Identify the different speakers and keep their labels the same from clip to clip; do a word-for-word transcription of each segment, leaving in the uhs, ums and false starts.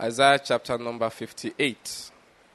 Speaker 1: Isaiah chapter number fifty-eight.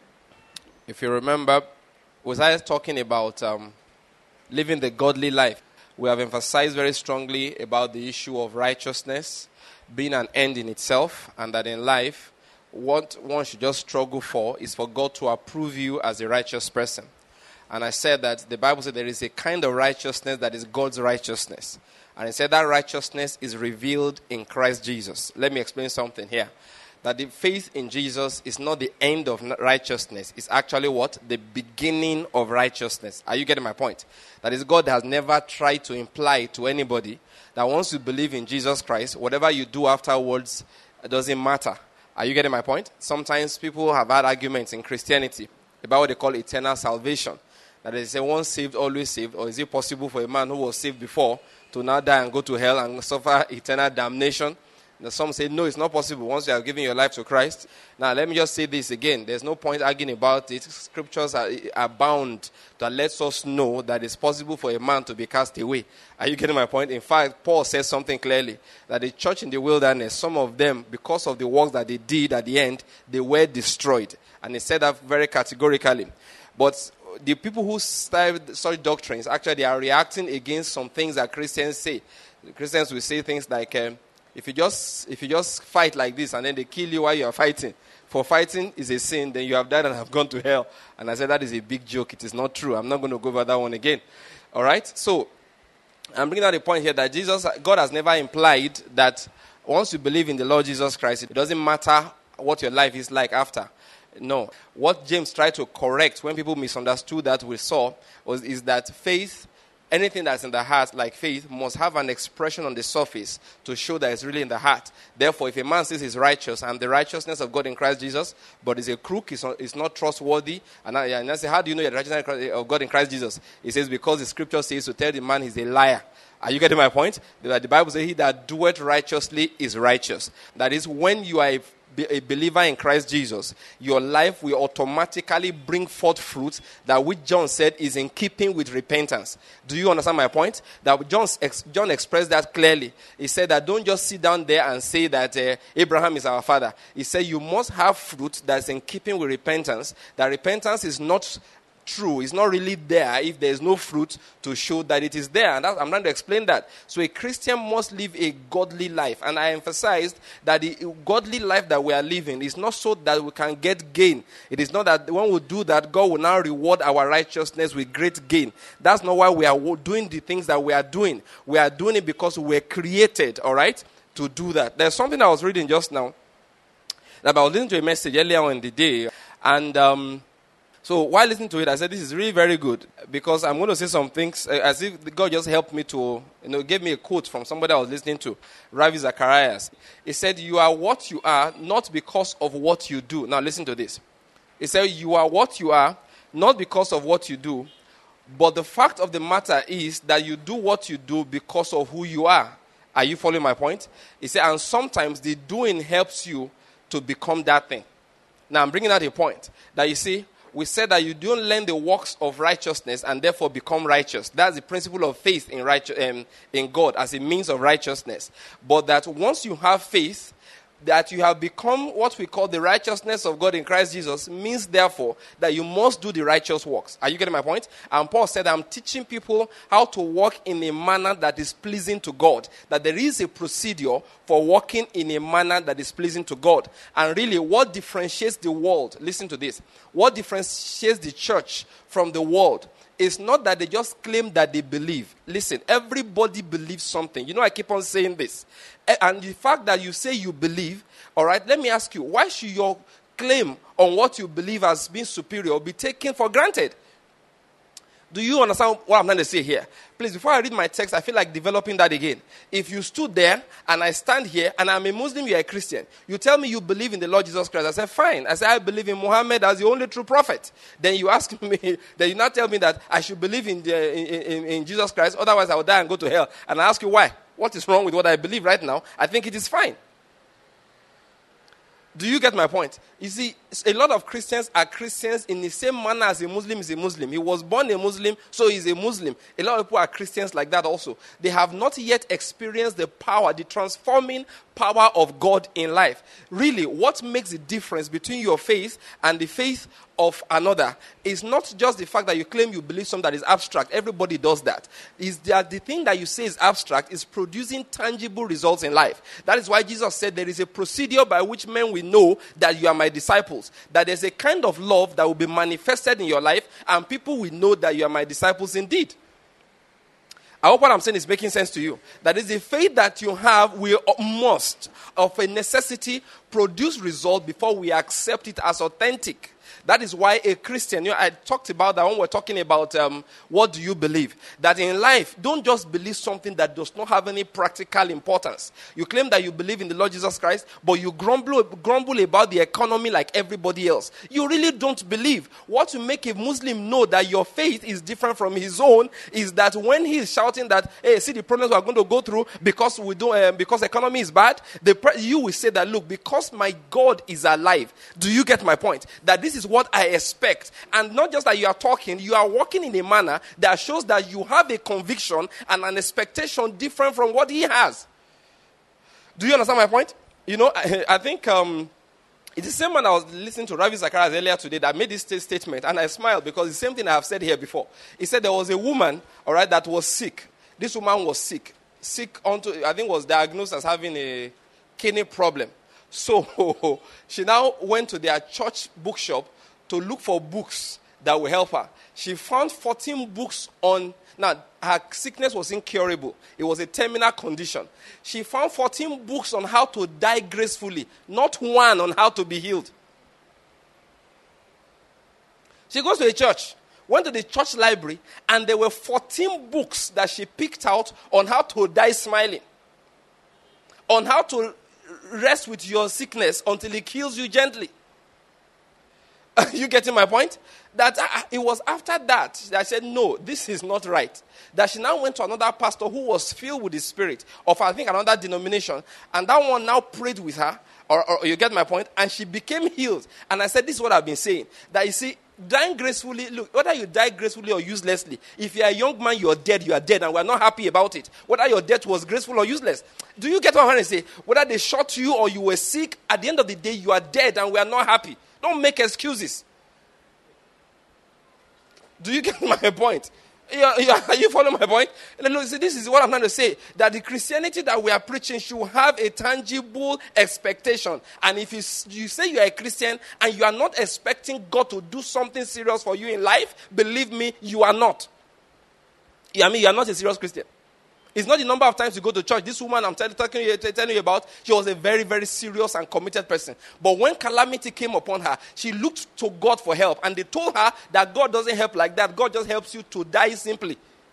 Speaker 1: If you remember, was I talking about um, living the godly life? We have emphasized very strongly about the issue of righteousness being an end in itself, and that in life, what one should just struggle for is for God to approve you as a righteous person. And I said that the Bible said there is a kind of righteousness that is God's righteousness. And it said that righteousness is revealed in Christ Jesus. Let me explain something here. That the faith in Jesus is not the end of righteousness. It's actually what? The beginning of righteousness. Are you getting my point? That is, God has never tried to imply to anybody that once you believe in Jesus Christ, whatever you do afterwards doesn't matter. Are you getting my point? Sometimes people have had arguments in Christianity about what they call eternal salvation. That they say once saved, always saved. Or is it possible for a man who was saved before to now die and go to hell and suffer eternal damnation? Now, some say, no, it's not possible once you have given your life to Christ. Now, let me just say this again. There's no point arguing about it. Scriptures are, are bound that lets us know that it's possible for a man to be cast away. Are you getting my point? In fact, Paul says something clearly, that the church in the wilderness, some of them, because of the works that they did at the end, they were destroyed. And he said that very categorically. But the people who started such doctrines, actually, they are reacting against some things that Christians say. The Christians will say things like, um, If you just if you just fight like this and then they kill you while you are fighting, for fighting is a sin, then you have died and have gone to hell. And I said that is a big joke. It is not true. I'm not going to go over that one again. All right? So, I'm bringing out the point here that Jesus, God has never implied that once you believe in the Lord Jesus Christ, it doesn't matter what your life is like after. No. What James tried to correct when people misunderstood that we saw was is that faith, anything that's in the heart, like faith, must have an expression on the surface to show that it's really in the heart. Therefore, if a man says he's righteous and the righteousness of God in Christ Jesus, but is a crook, is not, is not trustworthy, and I, and I say, how do you know the righteousness of God in Christ Jesus? He says, because the scripture says to tell the man he's a liar. Are you getting my point? The, the Bible says, he that doeth righteously is righteous. That is, when you are a a believer in Christ Jesus, your life will automatically bring forth fruit that which John said is in keeping with repentance. Do you understand my point? That John, John expressed that clearly. He said that don't just sit down there and say that uh, Abraham is our father. He said you must have fruit that's in keeping with repentance. That repentance is not true, it's not really there if there is no fruit to show that it is there. And that, I'm trying to explain that. So a Christian must live a godly life. And I emphasized that the godly life that we are living is not so that we can get gain. It is not that when we do that, God will now reward our righteousness with great gain. That's not why we are doing the things that we are doing. We are doing it because we were created, all right, to do that. There's something I was reading just now. That I was listening to a message earlier on in the day. And um So while listening to it, I said, this is really very good, because I'm going to say some things uh, as if God just helped me to, you know, gave me a quote from somebody I was listening to, Ravi Zacharias. He said, you are what you are, not because of what you do. Now listen to this. He said, you are what you are, not because of what you do, but the fact of the matter is that you do what you do because of who you are. Are you following my point? He said, and sometimes the doing helps you to become that thing. Now I'm bringing out a point that you see, we said that you don't learn the works of righteousness and therefore become righteous. That's the principle of faith in right, um, in God as a means of righteousness. But that once you have faith, that you have become what we call the righteousness of God in Christ Jesus, means therefore that you must do the righteous works. Are you getting my point? And Paul said, I'm teaching people how to walk in a manner that is pleasing to God. That there is a procedure for walking in a manner that is pleasing to God. And really, what differentiates the world, listen to this, what differentiates the church from the world is not that they just claim that they believe. Listen, everybody believes something. You know, I keep on saying this. And the fact that you say you believe, all right, let me ask you, why should your claim on what you believe as being superior be taken for granted? Do you understand what I'm trying to say here? Please, before I read my text, I feel like developing that again. If you stood there and I stand here and I'm a Muslim, you're a Christian. You tell me you believe in the Lord Jesus Christ. I say, fine. I say, I believe in Muhammad as the only true prophet. Then you ask me, then you now tell me that I should believe in, the, in, in, in Jesus Christ, otherwise I will die and go to hell. And I ask you why? What is wrong with what I believe right now? I think it is fine. Do you get my point? You see, a lot of Christians are Christians in the same manner as a Muslim is a Muslim. He was born a Muslim, so he's a Muslim. A lot of people are Christians like that also. They have not yet experienced the power, the transforming power of God in life. Really, what makes the difference between your faith and the faith of another is not just the fact that you claim you believe something that is abstract. Everybody does that. Is that the thing that you say is abstract is producing tangible results in life. That is why Jesus said there is a procedure by which men will know that you are my disciples. That there's a kind of love that will be manifested in your life, and people will know that you are my disciples indeed. I hope what I'm saying is making sense to you. That is, the faith that you have will must, of a necessity, produce result before we accept it as authentic. That is why a Christian, you know, I talked about that when we're talking about um, what do you believe. That in life, don't just believe something that does not have any practical importance. You claim that you believe in the Lord Jesus Christ, but you grumble, grumble about the economy like everybody else. You really don't believe. What will make a Muslim know that your faith is different from his own is that when he is shouting that, hey, see the problems we are going to go through because we do, um, because economy is bad, the pre- you will say that, look, because my God is alive. Do you get my point? That this is what I expect. And not just that you are talking, you are walking in a manner that shows that you have a conviction and an expectation different from what he has. Do you understand my point? You know, I, I think um, it's the same man I was listening to Ravi Zacharias earlier today that made this statement, and I smiled because it's the same thing I have said here before. He said there was a woman, all right, that was sick. This woman was sick. Sick onto, I think was diagnosed as having a kidney problem. So she now went to their church bookshop to look for books that will help her. She found fourteen books on, now her sickness was incurable. It was a terminal condition. She found fourteen books on how to die gracefully, not one on how to be healed. She goes to a church, went to the church library, and there were fourteen books that she picked out on how to die smiling, on how to rest with your sickness until it kills you gently. You getting my point? That uh, it was after that that I said, no, this is not right. That she now went to another pastor who was filled with the Spirit of, I think, another denomination. And that one now prayed with her, or, or you get my point? And she became healed. And I said, this is what I've been saying. That you see, dying gracefully, look, whether you die gracefully or uselessly, if you're a young man, you're dead, you are dead, and we're not happy about it. Whether your death was graceful or useless. Do you get what I'm trying to say? Whether they shot you or you were sick, at the end of the day, you are dead and we are not happy. Don't make excuses. Do you get my point? Are you following my point? Look, see, this is what I'm trying to say. That the Christianity that we are preaching should have a tangible expectation. And if you, you say you are a Christian and you are not expecting God to do something serious for you in life, believe me, you are not. I mean, you are not a serious Christian. It's not the number of times you go to church. This woman I'm tell, talking you, telling you about, she was a very, very serious and committed person. But when calamity came upon her, she looked to God for help. And they told her that God doesn't help like that. God just helps you to die simply.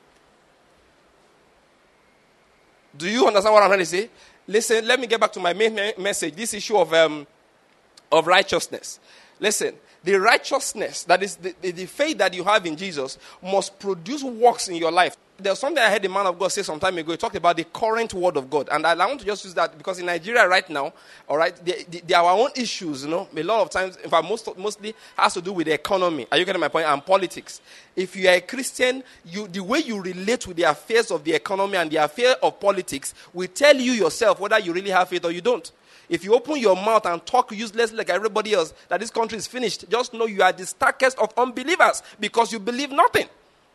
Speaker 1: Do you understand what I'm trying to say? Listen, let me get back to my main message. This issue of, um, of righteousness. Listen, the righteousness, that is the, the, the faith that you have in Jesus, must produce works in your life. There's something I heard the man of God say some time ago. He talked about the current word of God. And I, I want to just use that because in Nigeria right now, all right, there are our own issues, you know. A lot of times, in fact, most, mostly has to do with the economy. Are you getting my point? And politics. If you are a Christian, you, the way you relate with the affairs of the economy and the affair of politics will tell you yourself whether you really have faith or you don't. If you open your mouth and talk uselessly like everybody else, that this country is finished, just know you are the starkest of unbelievers because you believe nothing.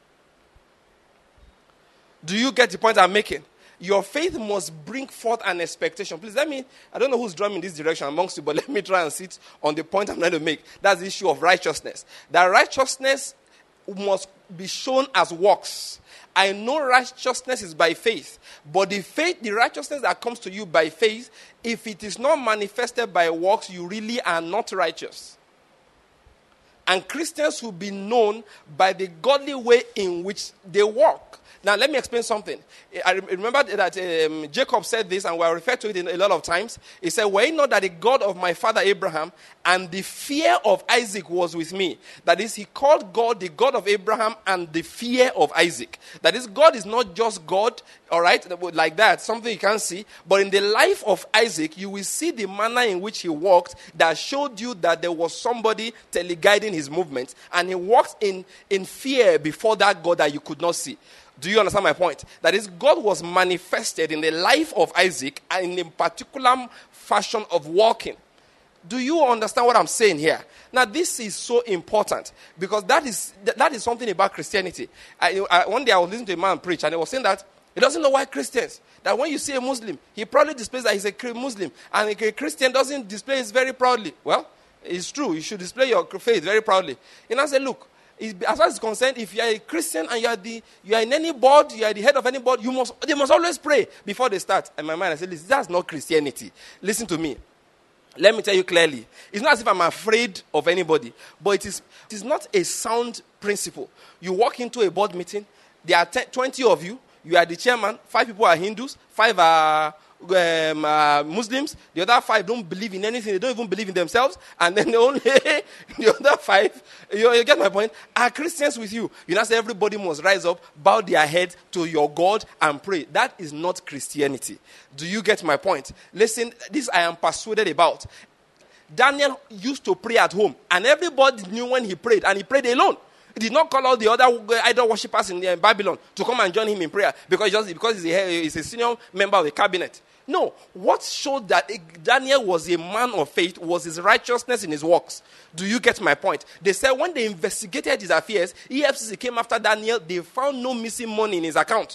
Speaker 1: Do you get the point I'm making? Your faith must bring forth an expectation. Please let me, I don't know who's drumming this direction amongst you, but let me try and sit on the point I'm trying to make. That's the issue of righteousness. That righteousness must be shown as works. I know righteousness is by faith, but the faith, the righteousness that comes to you by faith, if it is not manifested by works, you really are not righteous. And Christians will be known by the godly way in which they walk. Now, let me explain something. I remember that um, Jacob said this, and we are referred to it in a lot of times. He said, were it not that the God of my father Abraham and the fear of Isaac was with me. That is, he called God the God of Abraham and the fear of Isaac. That is, God is not just God, all right, like that, something you can't see. But in the life of Isaac, you will see the manner in which he walked that showed you that there was somebody teleguiding his movements. And he walked in, in fear before that God that you could not see. Do you understand my point? That is, God was manifested in the life of Isaac and in a particular fashion of walking. Do you understand what I'm saying here? Now, this is so important because that is that is something about Christianity. I, I, one day I was listening to a man preach, and he was saying that he doesn't know why Christians, that when you see a Muslim, he probably displays that he's a Muslim, and a Christian doesn't display it very proudly. Well, it's true. You should display your faith very proudly. And I said, look, as far as it's concerned, if you are a Christian and you are the you are in any board, you are the head of any board, you must they must always pray before they start. In my mind, I said, listen, that's not Christianity. Listen to me. Let me tell you clearly. It's not as if I'm afraid of anybody, but it is it is not a sound principle. You walk into a board meeting, there are ten, twenty of you, you are the chairman, five people are Hindus, five are Um, uh, Muslims, the other five don't believe in anything, they don't even believe in themselves, and then the only the other five, you, you get my point, are Christians with you. You know, say everybody must rise up, bow their head to your God and pray. That is not Christianity. Do you get my point? Listen, this I am persuaded about. Daniel used to pray at home, and everybody knew when he prayed, and he prayed alone. He did not call all the other idol worshippers in Babylon to come and join him in prayer because just because he's a, he's a senior member of the cabinet. No, what showed that Daniel was a man of faith was his righteousness in his works. Do you get my point? They said when they investigated his affairs, E F C C came after Daniel, they found no missing money in his account.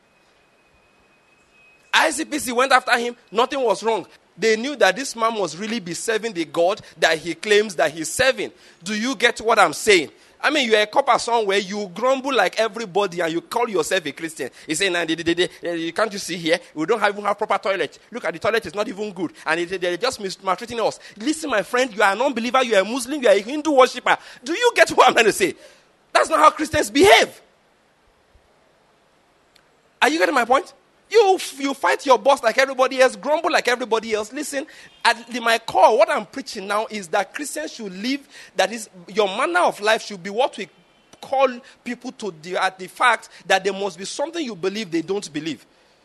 Speaker 1: I C P C went after him, nothing was wrong. They knew that this man must really be serving the God that he claims that he's serving. Do you get what I'm saying? I mean, you're a copper somewhere, you grumble like everybody and you call yourself a Christian. You say, nah, they, they, they, can't you see here? We don't have, even have proper toilet. Look at the toilet, it's not even good. And they, they're just maltreating us. Listen, my friend, you are an unbeliever, you are a Muslim, you are a Hindu worshipper. Do you get what I'm trying to say? That's not how Christians behave. Are you getting my point? You you fight your boss like everybody else, grumble like everybody else. Listen, at the, my core, what I'm preaching now is that Christians should live, that is, your manner of life should be what we call people to the, at the fact that there must be something you believe they don't believe.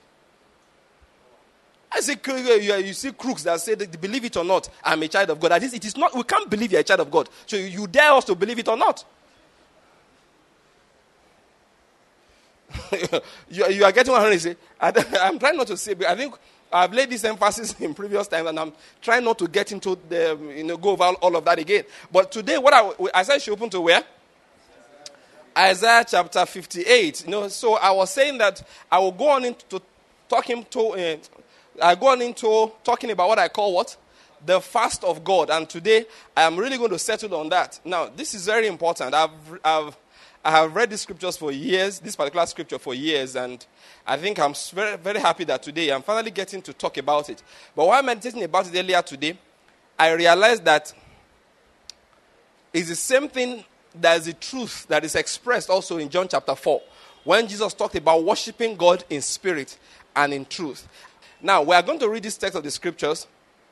Speaker 1: I see, you see crooks that say that they believe it or not, I'm a child of God. That is, it is not, we can't believe you're a child of God. So you, you dare us to believe it or not. you, you are getting what I'm trying to say. I, I'm trying not to say, but I think I've laid this emphasis in previous times, and I'm trying not to get into the, you know, go over all of that again. But today, what I, Isaiah should open to where? Isaiah chapter fifty-eight. You know, so I was saying that I will go on into talking to, uh, I go on into talking about what I call what? The fast of God. And today, I am really going to settle on that. Now, this is very important. I've, I've I have read these scriptures for years, this particular scripture for years, and I think I'm very, very happy that today I'm finally getting to talk about it. But while meditating about it earlier today, I realized that it's the same thing that is the truth that is expressed also in John chapter four, when Jesus talked about worshiping God in spirit and in truth. Now, we are going to read this text of the scriptures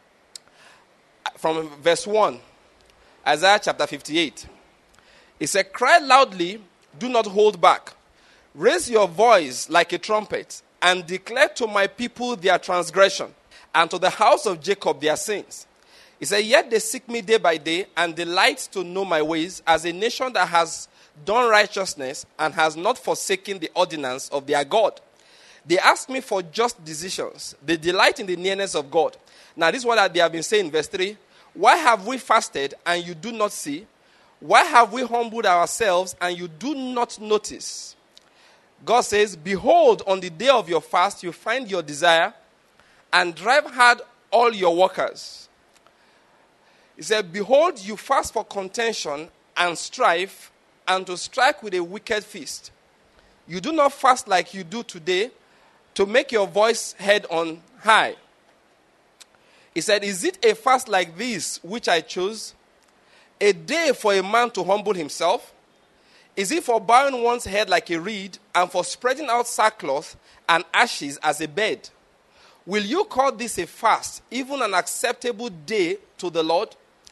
Speaker 1: from verse one, Isaiah chapter fifty-eight. He said, cry loudly, do not hold back. Raise your voice like a trumpet and declare to my people their transgression and to the house of Jacob their sins. He said, yet they seek me day by day and delight to know my ways, as a nation that has done righteousness and has not forsaken the ordinance of their God. They ask me for just decisions. They delight in the nearness of God. Now this is what they have been saying in verse three. Why have we fasted and you do not see? Why have we humbled ourselves and you do not notice? God says, behold, on the day of your fast, you find your desire and drive hard all your workers. He said, behold, you fast for contention and strife and to strike with a wicked fist. You do not fast like you do today to make your voice heard on high. He said, is it a fast like this which I chose? A day for a man to humble himself? Is it for bowing one's head like a reed, and for spreading out sackcloth and ashes as a bed? Will you call this a fast, even an acceptable day to the Lord?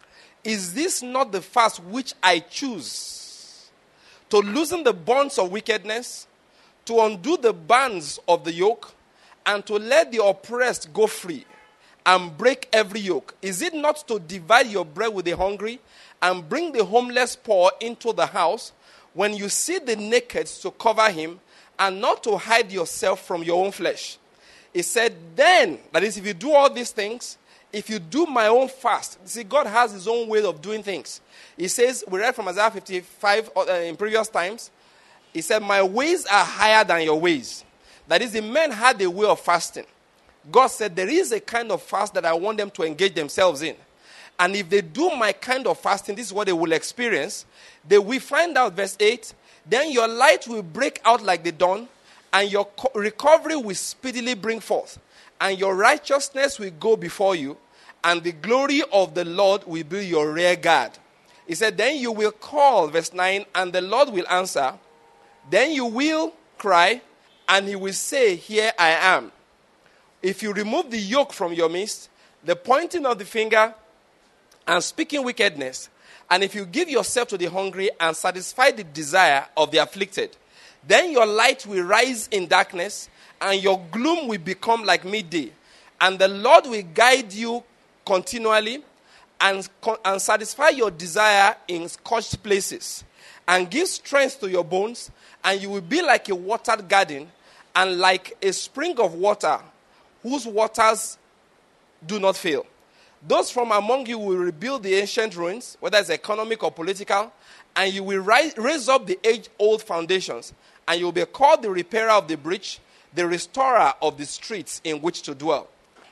Speaker 1: Is this not the fast which I choose? To loosen the bonds of wickedness, to undo the bands of the yoke, and to let the oppressed go free, and break every yoke? Is it not to divide your bread with the hungry, and bring the homeless poor into the house? When you see the naked, to cover him, and not to hide yourself from your own flesh. He said, then, that is, if you do all these things, if you do my own fast. See, God has his own way of doing things. He says, we read from Isaiah fifty-five uh, in previous times. He said, my ways are higher than your ways. That is, the men had a way of fasting. God said, there is a kind of fast that I want them to engage themselves in. And if they do my kind of fasting, this is what they will experience. They will find out, verse eight, then your light will break out like the dawn, and your co- recovery will speedily bring forth, and your righteousness will go before you, and the glory of the Lord will be your rear guard. He said, then you will call, verse nine, and the Lord will answer. Then you will cry, and he will say, here I am. If you remove the yoke from your midst, the pointing of the finger, and speaking wickedness, and if you give yourself to the hungry and satisfy the desire of the afflicted, then your light will rise in darkness, and your gloom will become like midday. And the Lord will guide you continually and, and satisfy your desire in scorched places, and give strength to your bones, and you will be like a watered garden and like a spring of water whose waters do not fail. Those from among you will rebuild the ancient ruins, whether it's economic or political, and you will rise, raise up the age-old foundations, and you will be called the repairer of the breach, the restorer of the streets in which to dwell.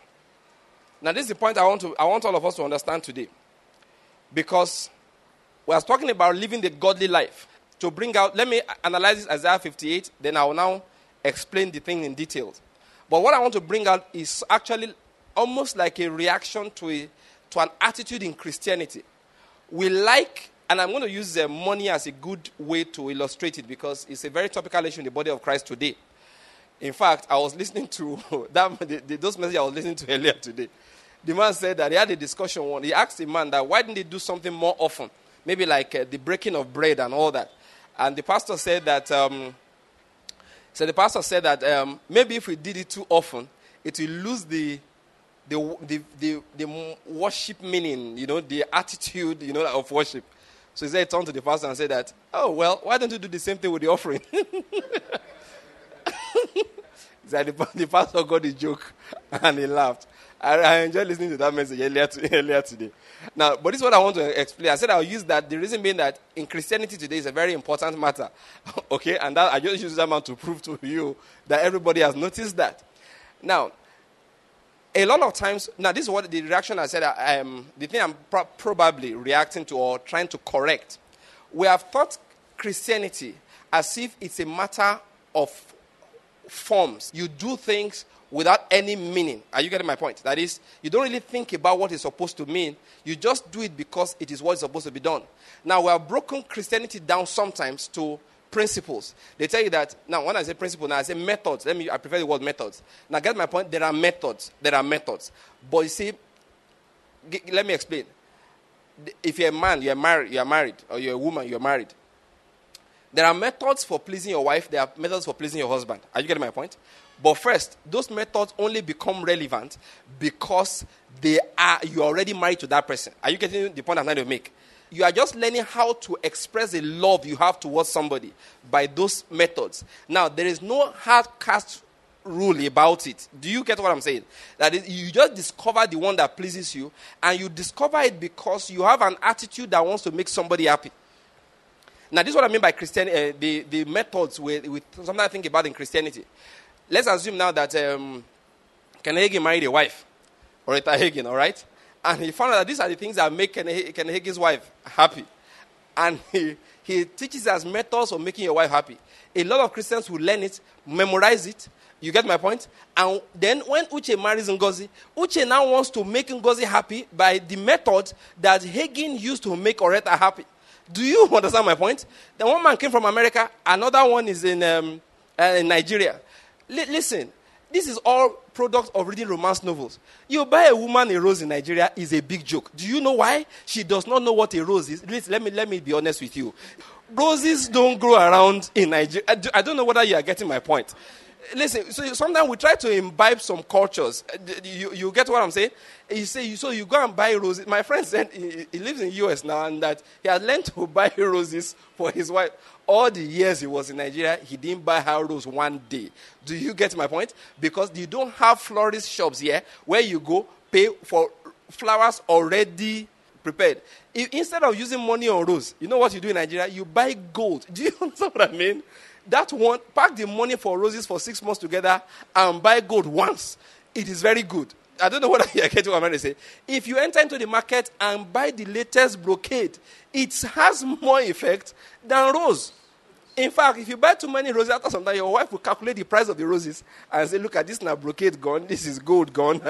Speaker 1: Now, this is the point I want to I want all of us to understand today. Because we are talking about living the godly life. To bring out, let me analyze this Isaiah fifty-eight, then I will now explain the thing in detail. But what I want to bring out is actually almost like a reaction to a to an attitude in Christianity. We like, and I'm going to use uh, money as a good way to illustrate it, because it's a very topical issue in the body of Christ today. In fact, I was listening to that, the, the, those messages I was listening to earlier today. The man said that he had a discussion one. He asked the man that why didn't they do something more often? Maybe like uh, the breaking of bread and all that. And the pastor said that, um, so the pastor said that um, maybe if we did it too often, it will lose the The, the the the worship meaning, you know, the attitude, you know, of worship. So he said, he turned to the pastor and said that, oh, well, why don't you do the same thing with the offering? He said, the, the pastor got the joke and he laughed. I, I enjoyed listening to that message earlier, to, earlier today. Now, but this is what I want to explain. I said I'll use that. The reason being that in Christianity today is a very important matter. Okay, and that, I just use that man to prove to you that everybody has noticed that. Now, a lot of times, now this is what the reaction I said, um, the thing I'm pro- probably reacting to or trying to correct. We have taught Christianity as if it's a matter of forms. You do things without any meaning. Are you getting my point? That is, you don't really think about what it's supposed to mean. You just do it because it is what's supposed to be done. Now, we have broken Christianity down sometimes to principles. They tell you that, now when I say principle, now I say methods. Let me, I prefer the word methods. Now get my point, there are methods. There are methods. But you see, g- let me explain. If you're a man, you're married, you're married, or you're a woman, you're married. There are methods for pleasing your wife, there are methods for pleasing your husband. Are you getting my point? But first, those methods only become relevant because they are, you're already married to that person. Are you getting the point I'm trying to make? You are just learning how to express the love you have towards somebody by those methods. Now, there is no hard cast rule about it. Do you get what I'm saying? That is, you just discover the one that pleases you, and you discover it because you have an attitude that wants to make somebody happy. Now, this is what I mean by Christian, uh, the, the methods with, with something I think about in Christianity. Let's assume now that um, Kenneth Hagin married a wife, Oretta Hagin, all right? And he found out that these are the things that make Kenneth Hagin's wife happy. And he, he teaches us methods of making your wife happy. A lot of Christians will learn it, memorize it. You get my point? And then when Uche marries Ngozi, Uche now wants to make Ngozi happy by the method that Hagin used to make Oretta happy. Do you understand my point? The one man came from America, another one is in, um, uh, in Nigeria. L- listen, this is all product of reading romance novels. You buy a woman a rose in Nigeria is a big joke. Do you know why? She does not know what a rose is. Listen, let me let me be honest with you. Roses don't grow around in Nigeria. I, do, I don't know whether you are getting my point. Listen, so sometimes we try to imbibe some cultures. You, you get what I'm saying? You say, so you go and buy roses. My friend said he, he lives in the U S now, and that he had learned to buy roses for his wife. All the years he was in Nigeria, he didn't buy her rose one day. Do you get my point? Because you don't have florist shops here where you go pay for flowers already prepared. If, instead of using money on rose, you know what you do in Nigeria? You buy gold. Do you understand what I mean? That one, pack the money for roses for six months together and buy gold once. It is very good. I don't know what I get what I'm going to say. If you enter into the market and buy the latest brocade, it has more effect than rose. In fact, if you buy too many roses, after some time, your wife will calculate the price of the roses and say, look at this now, brocade gone, this is gold gone.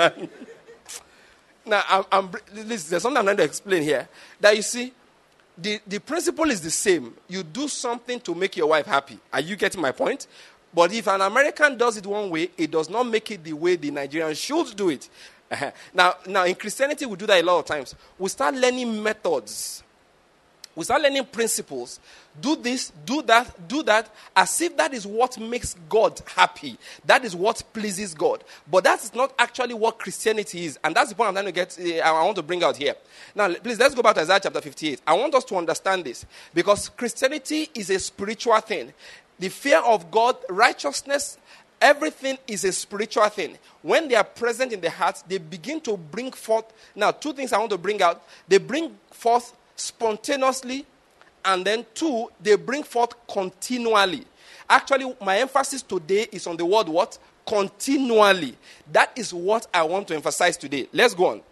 Speaker 1: Now, I'm, I'm, listen, there's something I'm trying to explain here. That you see, The, the principle is the same. You do something to make your wife happy. Are you getting my point? But if an American does it one way, it does not make it the way the Nigerian should do it. Uh-huh. Now, now, in Christianity, we do that a lot of times. We start learning methods. We start learning principles. Do this, do that, do that, as if that is what makes God happy. That is what pleases God. But that is not actually what Christianity is. And that's the point I'm trying to get, uh, I want to bring out here. Now, please, let's go back to Isaiah chapter fifty-eight. I want us to understand this. Because Christianity is a spiritual thing. The fear of God, righteousness, everything is a spiritual thing. When they are present in the heart, they begin to bring forth. Now, two things I want to bring out. They bring forth spontaneously, and then two, they bring forth continually. Actually, my emphasis today is on the word what? Continually. That is what I want to emphasize today. Let's go on.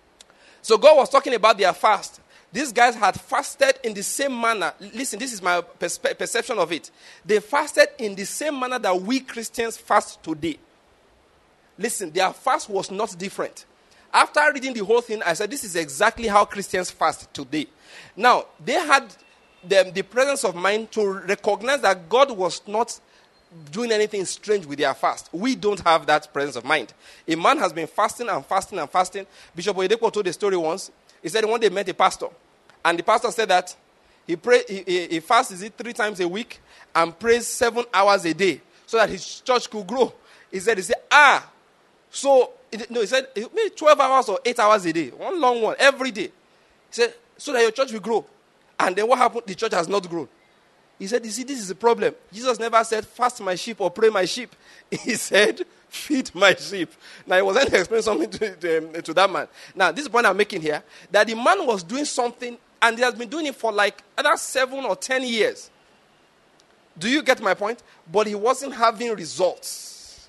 Speaker 1: So God was talking about their fast. These guys had fasted in the same manner. Listen, this is my perspe- perception of it. They fasted in the same manner that we Christians fast today. Listen, their fast was not different. After reading the whole thing, I said, this is exactly how Christians fast today. Now, they had the, the presence of mind to recognize that God was not doing anything strange with their fast. We don't have that presence of mind. A man has been fasting and fasting and fasting. Bishop Oyedepo told the story once. He said one day he met a pastor. And the pastor said that he, pray, he, he, he fasts is it three times a week and prays seven hours a day so that his church could grow. He said, he said, ah, so... No, he said, maybe twelve hours or eight hours a day. One long one, every day. He said, so that your church will grow. And then what happened? The church has not grown. He said, you see, this is the problem. Jesus never said, fast my sheep or pray my sheep. He said, feed my sheep. Now, he was trying to explain something to, to, to that man. Now, this is the point I'm making here. That the man was doing something, and he has been doing it for like either seven or ten years. Do you get my point? But he wasn't having results.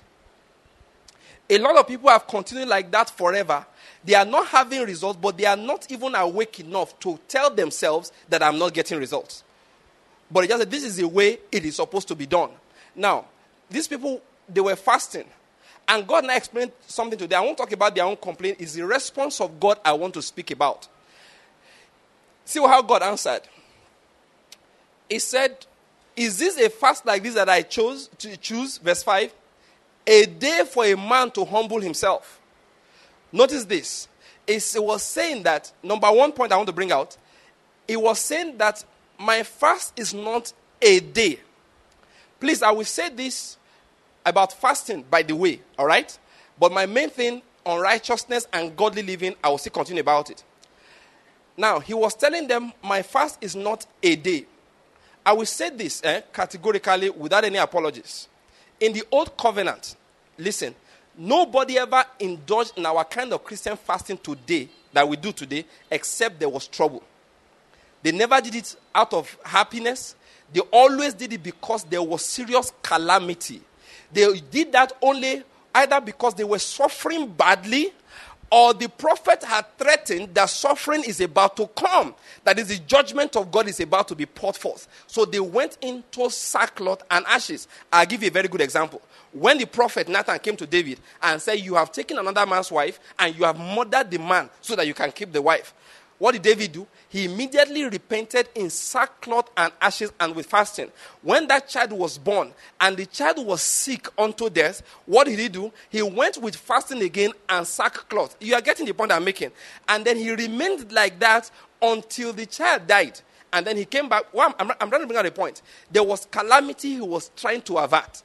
Speaker 1: A lot of people have continued like that forever. They are not having results, but they are not even awake enough to tell themselves that I'm not getting results. But just said, this is the way it is supposed to be done. Now, these people, they were fasting. And God now explained something to them. I won't talk about their own complaint. It's the response of God I want to speak about. See how God answered. He said, is this a fast like this that I chose to choose? Verse five. A day for a man to humble himself. Notice this. It was saying that, number one point I want to bring out, it was saying that my fast is not a day. Please, I will say this about fasting, by the way, all right? But my main thing on righteousness and godly living, I will still continue about it. Now, he was telling them, my fast is not a day. I will say this eh, categorically without any apologies. In the old covenant, listen, nobody ever indulged in our kind of Christian fasting today that we do today, except there was trouble. They never did it out of happiness. They always did it because there was serious calamity. They did that only either because they were suffering badly, or the prophet had threatened that suffering is about to come. That is, the judgment of God is about to be poured forth. So they went into sackcloth and ashes. I'll give you a very good example. When the prophet Nathan came to David and said, you have taken another man's wife and you have murdered the man so that you can keep the wife. What did David do? He immediately repented in sackcloth and ashes and with fasting. When that child was born and the child was sick unto death, what did he do? He went with fasting again and sackcloth. You are getting the point I'm making. And then he remained like that until the child died. And then he came back. Well, I'm, I'm trying to bring out a point. There was calamity he was trying to avert.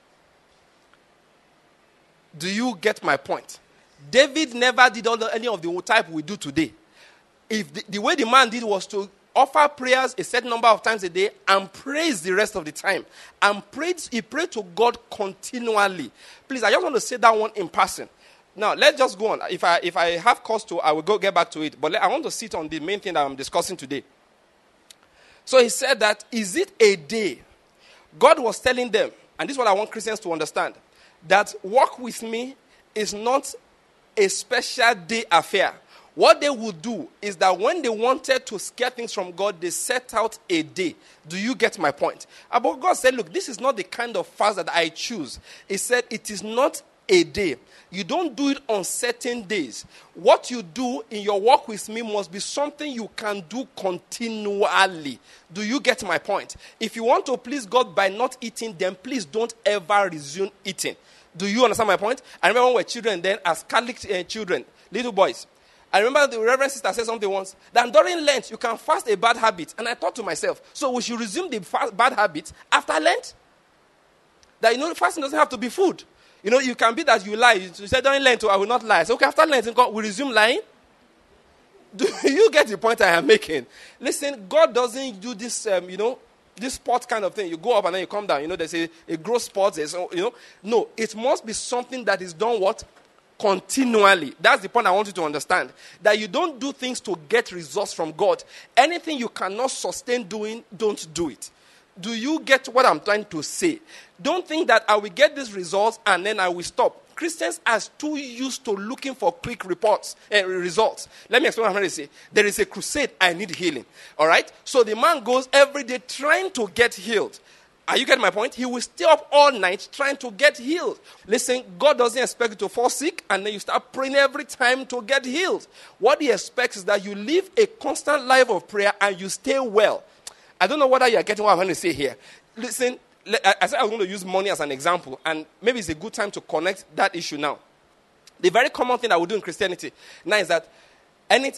Speaker 1: Do you get my point? David never did all the, any of the type we do today. If the, the way the man did was to offer prayers a certain number of times a day and praise the rest of the time. And prayed, he prayed to God continually. Please, I just want to say that one in passing. Now, let's just go on. If I if I have cause to, I will go get back to it. But let, I want to sit on the main thing that I'm discussing today. So he said that, is it a day? God was telling them, and this is what I want Christians to understand, that walk with me is not a special day affair. What they would do is that when they wanted to scare things from God, they set out a day. Do you get my point? But God said, look, this is not the kind of fast that I choose. He said, it is not a day. You don't do it on certain days. What you do in your walk with me must be something you can do continually. Do you get my point? If you want to please God by not eating, then please don't ever resume eating. Do you understand my point? I remember when we were children then, as Catholic uh, children, little boys. I remember the Reverend Sister said something once, that during Lent, you can fast a bad habit. And I thought to myself, so we should resume the fast, bad habit after Lent? That, you know, fasting doesn't have to be food. You know, you can be that you lie. You said during Lent, oh, I will not lie. So, okay, after Lent, we resume lying? Do you get the point I am making? Listen, God doesn't do this, um, you know, this sport kind of thing. You go up and then you come down. You know, there's a, a growth sport. There's, you know. No, it must be something that is done what? Continually. That's the point I want you to understand. That you don't do things to get results from God. Anything you cannot sustain doing, don't do it. Do you get what I'm trying to say? Don't think that I will get these results and then I will stop. Christians are too used to looking for quick reports and uh, results. Let me explain what I'm trying to say. There is a crusade, I need healing. All right? So the man goes every day trying to get healed. Are you getting my point? He will stay up all night trying to get healed. Listen, God doesn't expect you to fall sick and then you start praying every time to get healed. What he expects is that you live a constant life of prayer and you stay well. I don't know whether you're getting what I'm going to say here. Listen, I said I was going to use money as an example, and maybe it's a good time to connect that issue now. The very common thing that we do in Christianity now is that any,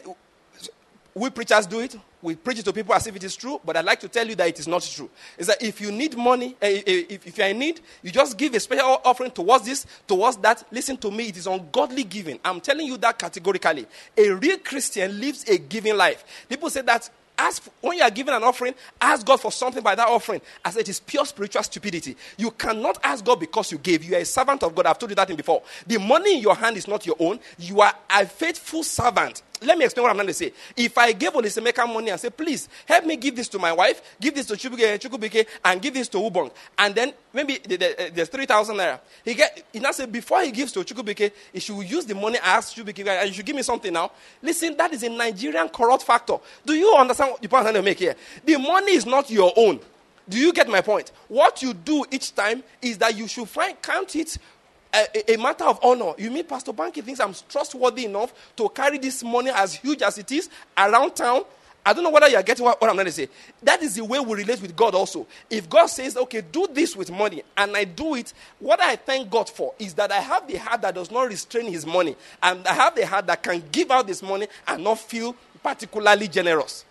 Speaker 1: we preachers do it. We preach it to people as if it is true, but I'd like to tell you that it is not true. Is that if you need money, if, if you're in need, you just give a special offering towards this, towards that. Listen to me, it is ungodly giving. I'm telling you that categorically. A real Christian lives a giving life. People say that ask when you are giving an offering, ask God for something by that offering. I said it is pure spiritual stupidity. You cannot ask God because you gave. You are a servant of God. I've told you that in before. The money in your hand is not your own. You are a faithful servant. Let me explain what I'm trying to say. If I gave Olisemeka money and say, please, help me give this to my wife, give this to Chukubike, and give this to Ubong, and then maybe there's three thousand naira. He get, he now say, before he gives to Chukubike, he should use the money I asked Chukubike, and you should give me something now. Listen, that is a Nigerian corrupt factor. Do you understand what the point I'm trying to make here? The money is not your own. Do you get my point? What you do each time is that you should find, count it A, a matter of honor. You mean Pastor Banky thinks I'm trustworthy enough to carry this money as huge as it is around town? I don't know whether you're getting what, what I'm trying to say. That is the way we relate with God also. If God says, okay, do this with money, and I do it, what I thank God for is that I have the heart that does not restrain his money, and I have the heart that can give out this money and not feel particularly generous.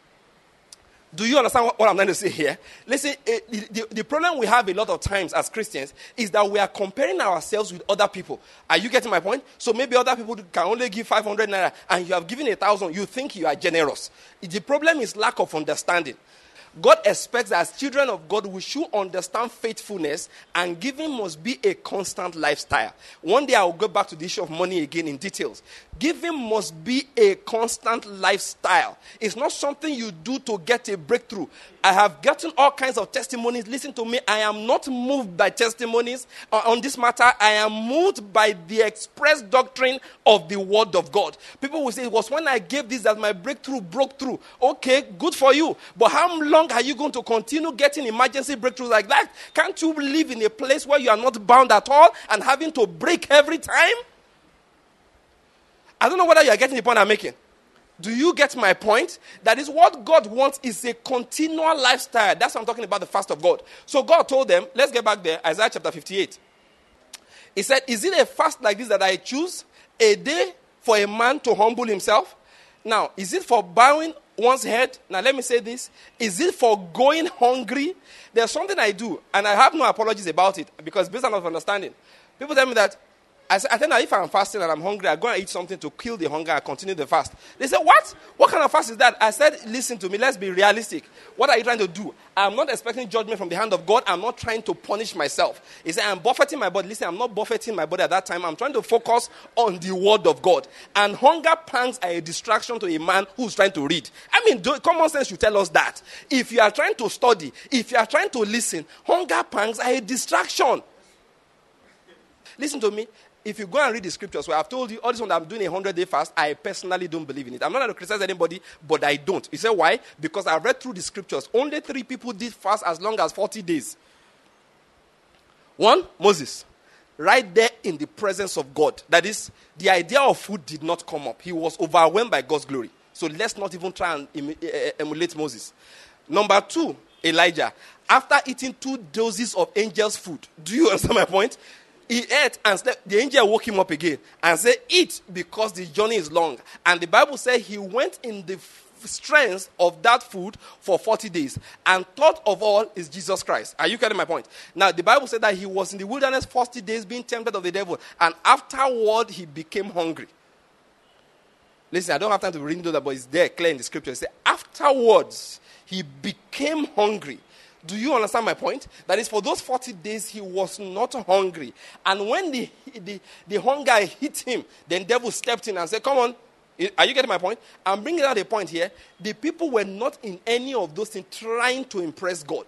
Speaker 1: Do you understand what, what I'm trying to say here? Listen, uh, the, the, the problem we have a lot of times as Christians is that we are comparing ourselves with other people. Are you getting my point? So maybe other people can only give five hundred naira and you have given a thousand. You think you are generous. The problem is lack of understanding. God expects that as children of God, we should understand faithfulness, and giving must be a constant lifestyle. One day I will go back to the issue of money again in details. Giving must be a constant lifestyle. It's not something you do to get a breakthrough. I have gotten all kinds of testimonies. Listen to me. I am not moved by testimonies on this matter. I am moved by the express doctrine of the word of God. People will say, it was when I gave this that my breakthrough broke through. Okay, good for you. But how long are you going to continue getting emergency breakthroughs like that? Can't you live in a place where you are not bound at all and having to break every time? I don't know whether you are getting the point I'm making. Do you get my point? That is what God wants is a continual lifestyle. That's what I'm talking about, the fast of God. So God told them, let's get back there, Isaiah chapter fifty-eight. He said, is it a fast like this that I choose? A day for a man to humble himself? Now, is it for bowing one's head? Now, let me say this. Is it for going hungry? There's something I do, and I have no apologies about it, because based on my understanding, people tell me that, I say, I tell them if I'm fasting and I'm hungry, I go and eat something to kill the hunger and continue the fast. They say, what? What kind of fast is that? I said, listen to me, let's be realistic. What are you trying to do? I'm not expecting judgment from the hand of God. I'm not trying to punish myself. He said, I'm buffeting my body. Listen, I'm not buffeting my body at that time. I'm trying to focus on the word of God. And hunger pangs are a distraction to a man who's trying to read. I mean, do, common sense should tell us that. If you are trying to study, if you are trying to listen, hunger pangs are a distraction. Listen to me. If you go and read the scriptures, where I've told you, all this one that I'm doing a hundred-day fast, I personally don't believe in it. I'm not going to criticize anybody, but I don't. You say why? Because I've read through the scriptures. Only three people did fast as long as forty days. One, Moses. Right there in the presence of God. That is, the idea of food did not come up. He was overwhelmed by God's glory. So let's not even try and em- emulate Moses. Number two, Elijah. After eating two doses of angels' food. Do you understand my point? He ate and slept. The angel woke him up again and said, eat because the journey is long. And the Bible said he went in the f- strength of that food for forty days. And third of all is Jesus Christ. Are you getting my point? Now, the Bible said that he was in the wilderness forty days being tempted of the devil. And afterward, he became hungry. Listen, I don't have time to read into that, but it's there clear in the scripture. It says, afterwards, he became hungry. Do you understand my point? That is, for those forty days, he was not hungry. And when the, the, the hunger hit him, then the devil stepped in and said, come on. Are you getting my point? I'm bringing out a point here. The people were not in any of those things trying to impress God.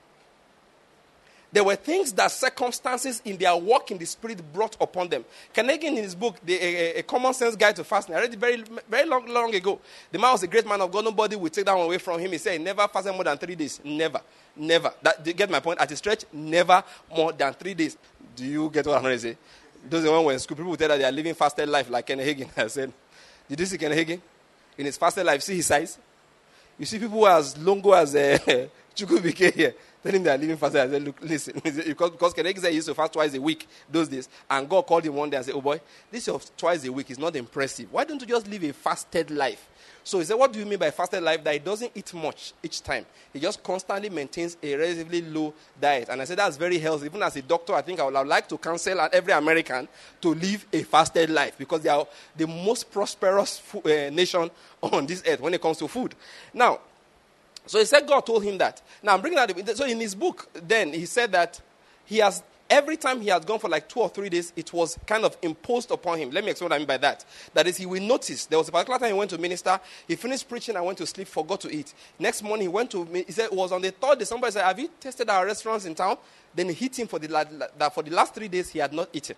Speaker 1: There were things that circumstances in their walk in the spirit brought upon them. Carnegie, in his book, the, a, a Common Sense Guide to Fasting, I read it very, very long, long ago. The man was a great man of God. Nobody would take that one away from him. He said he never fasted more than three days. Never. Never. That, do you get my point? At a stretch, never more than three days. Do you get what I'm trying to say? Those are the ones when school people tell that they are living fasted life like Kenneth Hagin. I said, did you see Kenneth Hagin? In his fasted life, see his size? You see people who are as longo as uh, Chukwubike here. Tell him they are living fasted. I said, look, listen. because because Kenneth Hagin said he used to fast twice a week those days. And God called him one day and said, oh boy, this of twice a week is not impressive. Why don't you just live a fasted life? So he said, what do you mean by fasted life? That he doesn't eat much each time. He just constantly maintains a relatively low diet. And I said, that's very healthy. Even as a doctor, I think I would like to counsel every American to live a fasted life, because they are the most prosperous fo- uh, nation on this earth when it comes to food. Now, so he said God told him that. Now, I'm bringing that. So in his book, then, he said that he has, every time he has gone for like two or three days, it was kind of imposed upon him. Let me explain what I mean by that. That is, he will notice. There was a particular time he went to minister. He finished preaching and went to sleep, forgot to eat. Next morning, he went to, he said, it was on the third day. Somebody said, have you tested our restaurants in town? Then he hit him for the, that for the last three days, he had not eaten.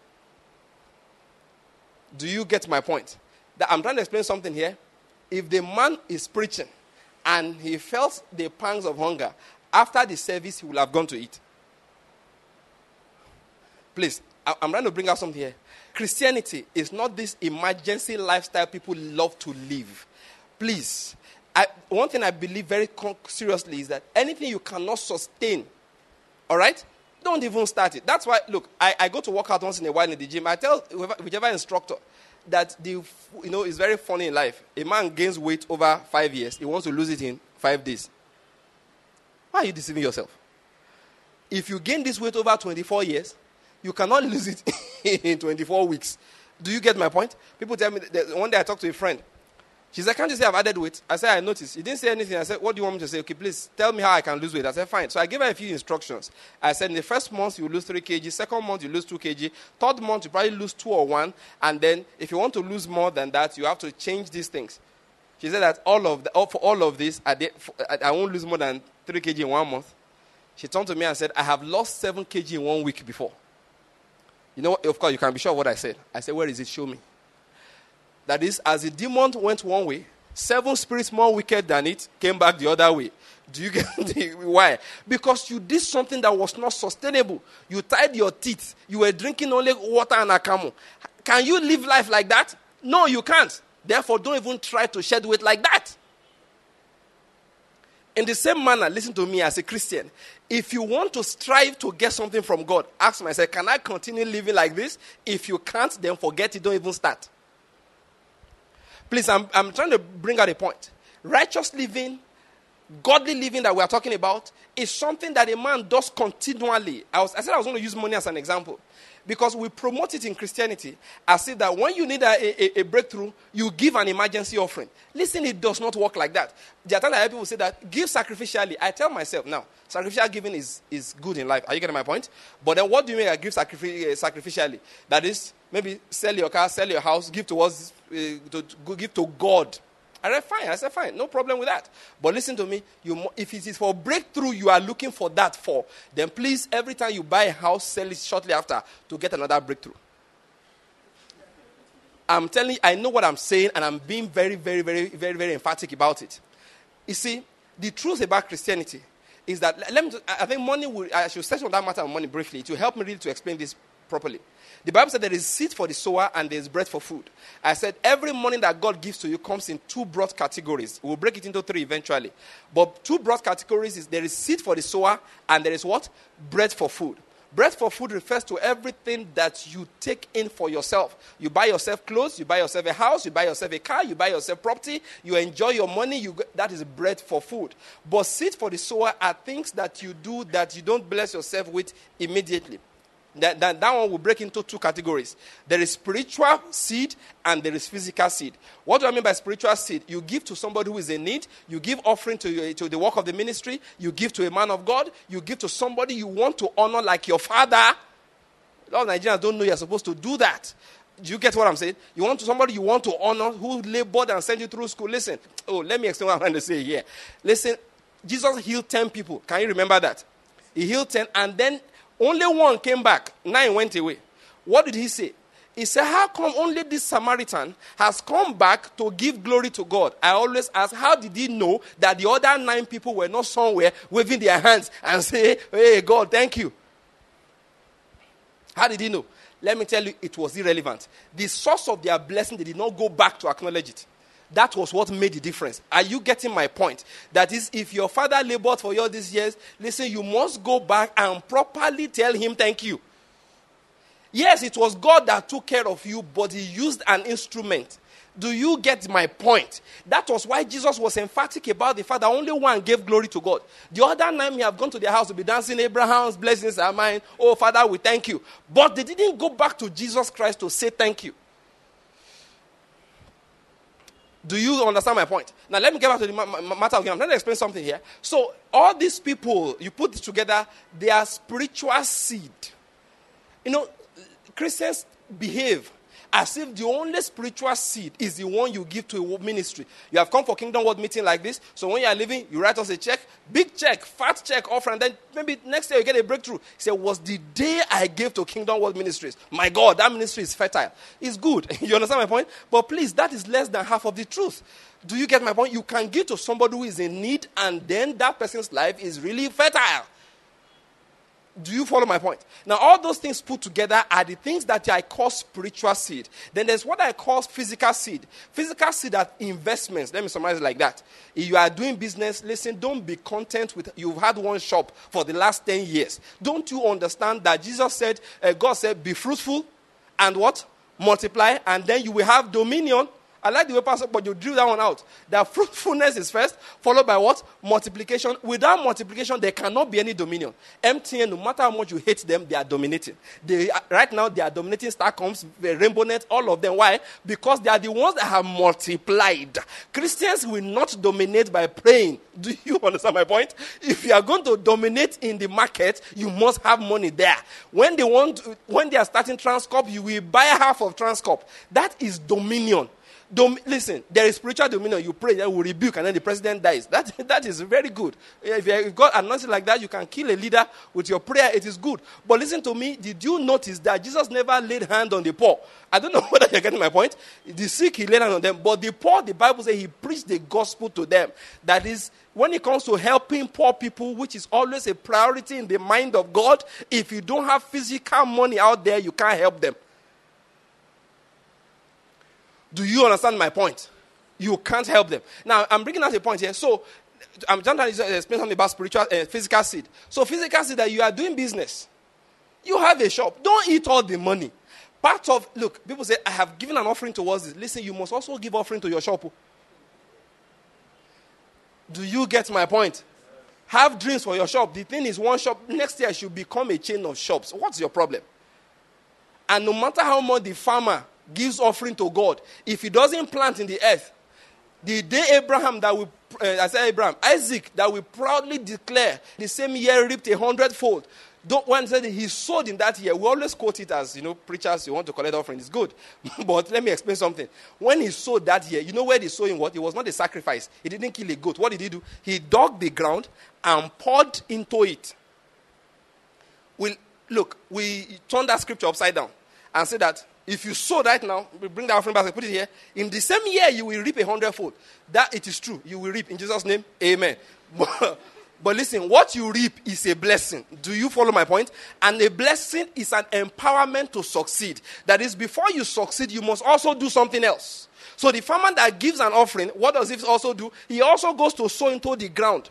Speaker 1: Do you get my point? That I'm trying to explain something here. If the man is preaching, and he felt the pangs of hunger, after the service, he will have gone to eat. Please, I'm trying to bring out something here. Christianity is not this emergency lifestyle people love to live. Please, I, one thing I believe very seriously is that anything you cannot sustain, all right, don't even start it. That's why, look, I, I go to work out once in a while in the gym. I tell whichever instructor that the, you know, it's very funny in life. A man gains weight over five years. He wants to lose it in five days. Why are you deceiving yourself? If you gain this weight over twenty-four years, you cannot lose it in twenty-four weeks. Do you get my point? People tell me that one day I talked to a friend. She said, can't you say I've added weight? I said, I noticed. He didn't say anything. I said, what do you want me to say? Okay, please tell me how I can lose weight. I said, fine. So I gave her a few instructions. I said, in the first month, you lose three kilograms. Second month, you lose two kilograms. Third month, you probably lose two or one. And then if you want to lose more than that, you have to change these things. She said that all of the, for all of this, I, did, I won't lose more than three kilograms in one month. She turned to me and said, I have lost seven kilograms in one week before. You know, of course, you can be sure of what I said. I said, where is it? Show me. That is, as the demon went one way, seven spirits more wicked than it came back the other way. Do you get the, why? Because you did something that was not sustainable. You tied your teeth. You were drinking only water and akamu. Can you live life like that? No, you can't. Therefore, don't even try to shed weight like that. In the same manner, listen to me as a Christian. If you want to strive to get something from God, ask myself, can I continue living like this? If you can't, then forget it. Don't even start. Please, I'm, I'm trying to bring out a point. Righteous living, godly living that we are talking about is something that a man does continually. I, was, I said I was going to use money as an example. Because we promote it in Christianity as if that when you need a, a, a breakthrough, you give an emergency offering. Listen, it does not work like that. There are times I hear people say that, give sacrificially. I tell myself, now, sacrificial giving is, is good in life. Are you getting my point? But then what do you mean I give sacrific- sacrificially? That is, maybe sell your car, sell your house, give towards, uh, to, to, give to God. I said, fine. I said, fine. No problem with that. But listen to me. You, if it is for breakthrough you are looking for that for, then please, every time you buy a house, sell it shortly after to get another breakthrough. I'm telling you, I know what I'm saying, and I'm being very, very, very, very, very emphatic about it. You see, the truth about Christianity is that, let me, I think money will, I should touch on that matter of money briefly. It will help me really to explain this properly. The Bible said there is seed for the sower and there is bread for food. I said every money that God gives to you comes in two broad categories. We'll break it into three eventually. But two broad categories is there is seed for the sower and there is what? Bread for food. Bread for food refers to everything that you take in for yourself. You buy yourself clothes, you buy yourself a house, you buy yourself a car, you buy yourself property, you enjoy your money, you, that is bread for food. But seed for the sower are things that you do that you don't bless yourself with immediately. That, that, that one will break into two categories. There is spiritual seed and there is physical seed. What do I mean by spiritual seed? You give to somebody who is in need. You give offering to, to the work of the ministry. You give to a man of God. You give to somebody you want to honor like your father. A lot of Nigerians don't know you're supposed to do that. Do you get what I'm saying? You want to somebody you want to honor who labored and sent you through school. Listen. Oh, let me explain what I'm trying to say here. Listen. Jesus healed ten people. Can you remember that? He healed ten and then only one came back. Nine went away. What did he say? He said, how come only this Samaritan has come back to give glory to God? I always ask, how did he know that the other nine people were not somewhere waving their hands and say, hey, God, thank you? How did he know? Let me tell you, it was irrelevant. The source of their blessing, they did not go back to acknowledge it. That was what made the difference. Are you getting my point? That is, if your father labored for you all these years, listen, you must go back and properly tell him thank you. Yes, it was God that took care of you, but he used an instrument. Do you get my point? That was why Jesus was emphatic about the fact that only one gave glory to God. The other nine may have gone to their house to be dancing, Abraham's blessings are mine. Oh, Father, we thank you. But they didn't go back to Jesus Christ to say thank you. Do you understand my point? Now, let me get back to the matter again. I'm trying to explain something here. So, all these people, you put it together, they are spiritual seed. You know, Christians behave as if the only spiritual seed is the one you give to a ministry. You have come for Kingdom World meeting like this, so when you are leaving, you write us a check, big check, fat check, offer, and then maybe next year you get a breakthrough. He said, was the day I gave to Kingdom World Ministries. My God, that ministry is fertile. It's good. You understand my point? But please, that is less than half of the truth. Do you get my point? You can give to somebody who is in need, and then that person's life is really fertile. Do you follow my point? Now, all those things put together are the things that I call spiritual seed. Then there's what I call physical seed. Physical seed are investments. Let me summarize it like that. If you are doing business, listen, don't be content with, you've had one shop for the last ten years. Don't you understand that Jesus said, uh, God said, be fruitful and what? Multiply, and then you will have dominion. I like the way Pastor, but you drew that one out. That fruitfulness is first, followed by what? Multiplication. Without multiplication, there cannot be any dominion. M T N, no matter how much you hate them, they are dominating. They, right now, they are dominating Starcoms, Rainbow Net, all of them. Why? Because they are the ones that have multiplied. Christians will not dominate by praying. Do you understand my point? If you are going to dominate in the market, you must have money there. When they want, to, when they are starting Transcorp, you will buy half of Transcorp. That is dominion. Dom- listen, there is spiritual dominion. You pray, then will rebuke, and then the president dies. That, that is very good. If you got anointing like that, you can kill a leader with your prayer. It is good. But listen to me. Did you notice that Jesus never laid hand on the poor? I don't know whether you're getting my point. The sick, he laid hand on them. But the poor, the Bible says he preached the gospel to them. That is, when it comes to helping poor people, which is always a priority in the mind of God, if you don't have physical money out there, you can't help them. Do you understand my point? You can't help them. Now, I'm bringing out a point here. So, I'm trying to explain something about spiritual, uh, physical seed. So, physical seed that you are doing business. You have a shop. Don't eat all the money. Part of, look, people say, I have given an offering towards this. Listen, you must also give offering to your shop. Do you get my point? Have dreams for your shop. The thing is, one shop, next year should become a chain of shops. What's your problem? And no matter how much the farmer gives offering to God, if he doesn't plant in the earth, the day Abraham that we, uh, I say Abraham, Isaac that we proudly declare the same year reaped a hundredfold. Don't one said he sowed in that year. We always quote it as, you know, preachers, you want to collect offering. It's good. But let me explain something. When he sowed that year, you know where the sowing was? It was not a sacrifice. He didn't kill a goat. What did he do? He dug the ground and poured into it. We'll, look, we turn that scripture upside down and say that if you sow right now, we bring the offering basket, put it here. In the same year, you will reap a hundredfold. That it is true. You will reap in Jesus' name. Amen. But listen, what you reap is a blessing. Do you follow my point? And a blessing is an empowerment to succeed. That is, before you succeed, you must also do something else. So the farmer that gives an offering, what does he also do? He also goes to sow into the ground.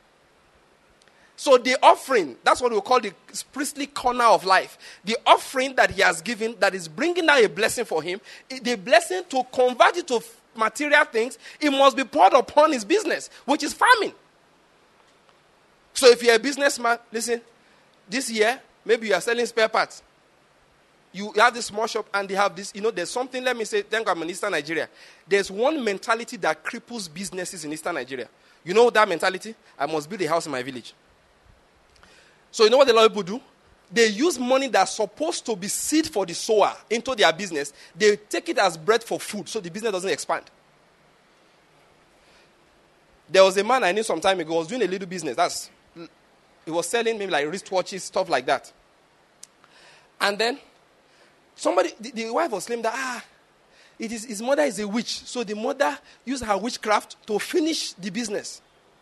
Speaker 1: So the offering, that's what we call the priestly corner of life. The offering that he has given, that is bringing down a blessing for him, the blessing to convert it to material things, it must be poured upon his business, which is farming. So if you're a businessman, listen, this year, maybe you are selling spare parts. You have this small shop and they have this, you know, there's something, let me say, thank God I'm in Eastern Nigeria. There's one mentality that cripples businesses in Eastern Nigeria. You know that mentality? I must build a house in my village. So you know what a lot of people do? They use money that's supposed to be seed for the sower into their business. They take it as bread for food so the business doesn't expand. There was a man I knew some time ago who was doing a little business. That's He was selling maybe like wristwatches, stuff like that. And then somebody, the, the wife was claiming that, ah, it is, his mother is a witch. So the mother used her witchcraft to finish the business.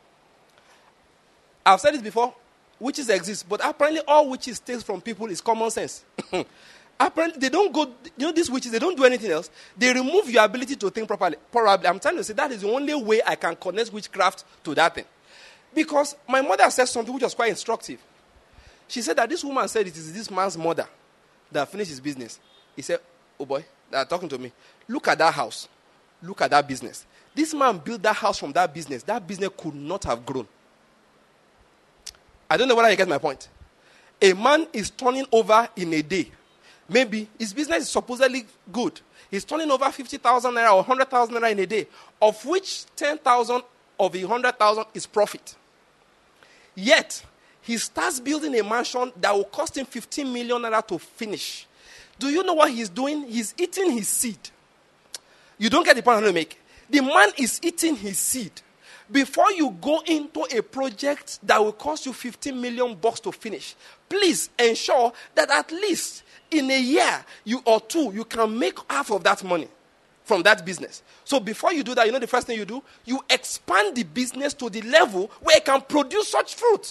Speaker 1: I've said it before, witches exist. But apparently all witches take from people is common sense. Apparently they don't go, you know these witches, they don't do anything else. They remove your ability to think properly. Probably, I'm trying to say that is the only way I can connect witchcraft to that thing. Because my mother said something which was quite instructive. She said that this woman said it is this man's mother that finished his business. He said, oh boy, they are talking to me. Look at that house. Look at that business. This man built that house from that business. That business could not have grown. I don't know whether you get my point. A man is turning over in a day. Maybe his business is supposedly good. He's turning over fifty thousand naira or one hundred thousand naira in a day, of which ten thousand of the one hundred thousand is profit. Yet, he starts building a mansion that will cost him fifteen million naira to finish. Do you know what he's doing? He's eating his seed. You don't get the point I'm going to make. The man is eating his seed. Before you go into a project that will cost you fifteen million bucks to finish, please ensure that at least in a year you or two, you can make half of that money from that business. So before you do that, you know the first thing you do? You expand the business to the level where it can produce such fruit.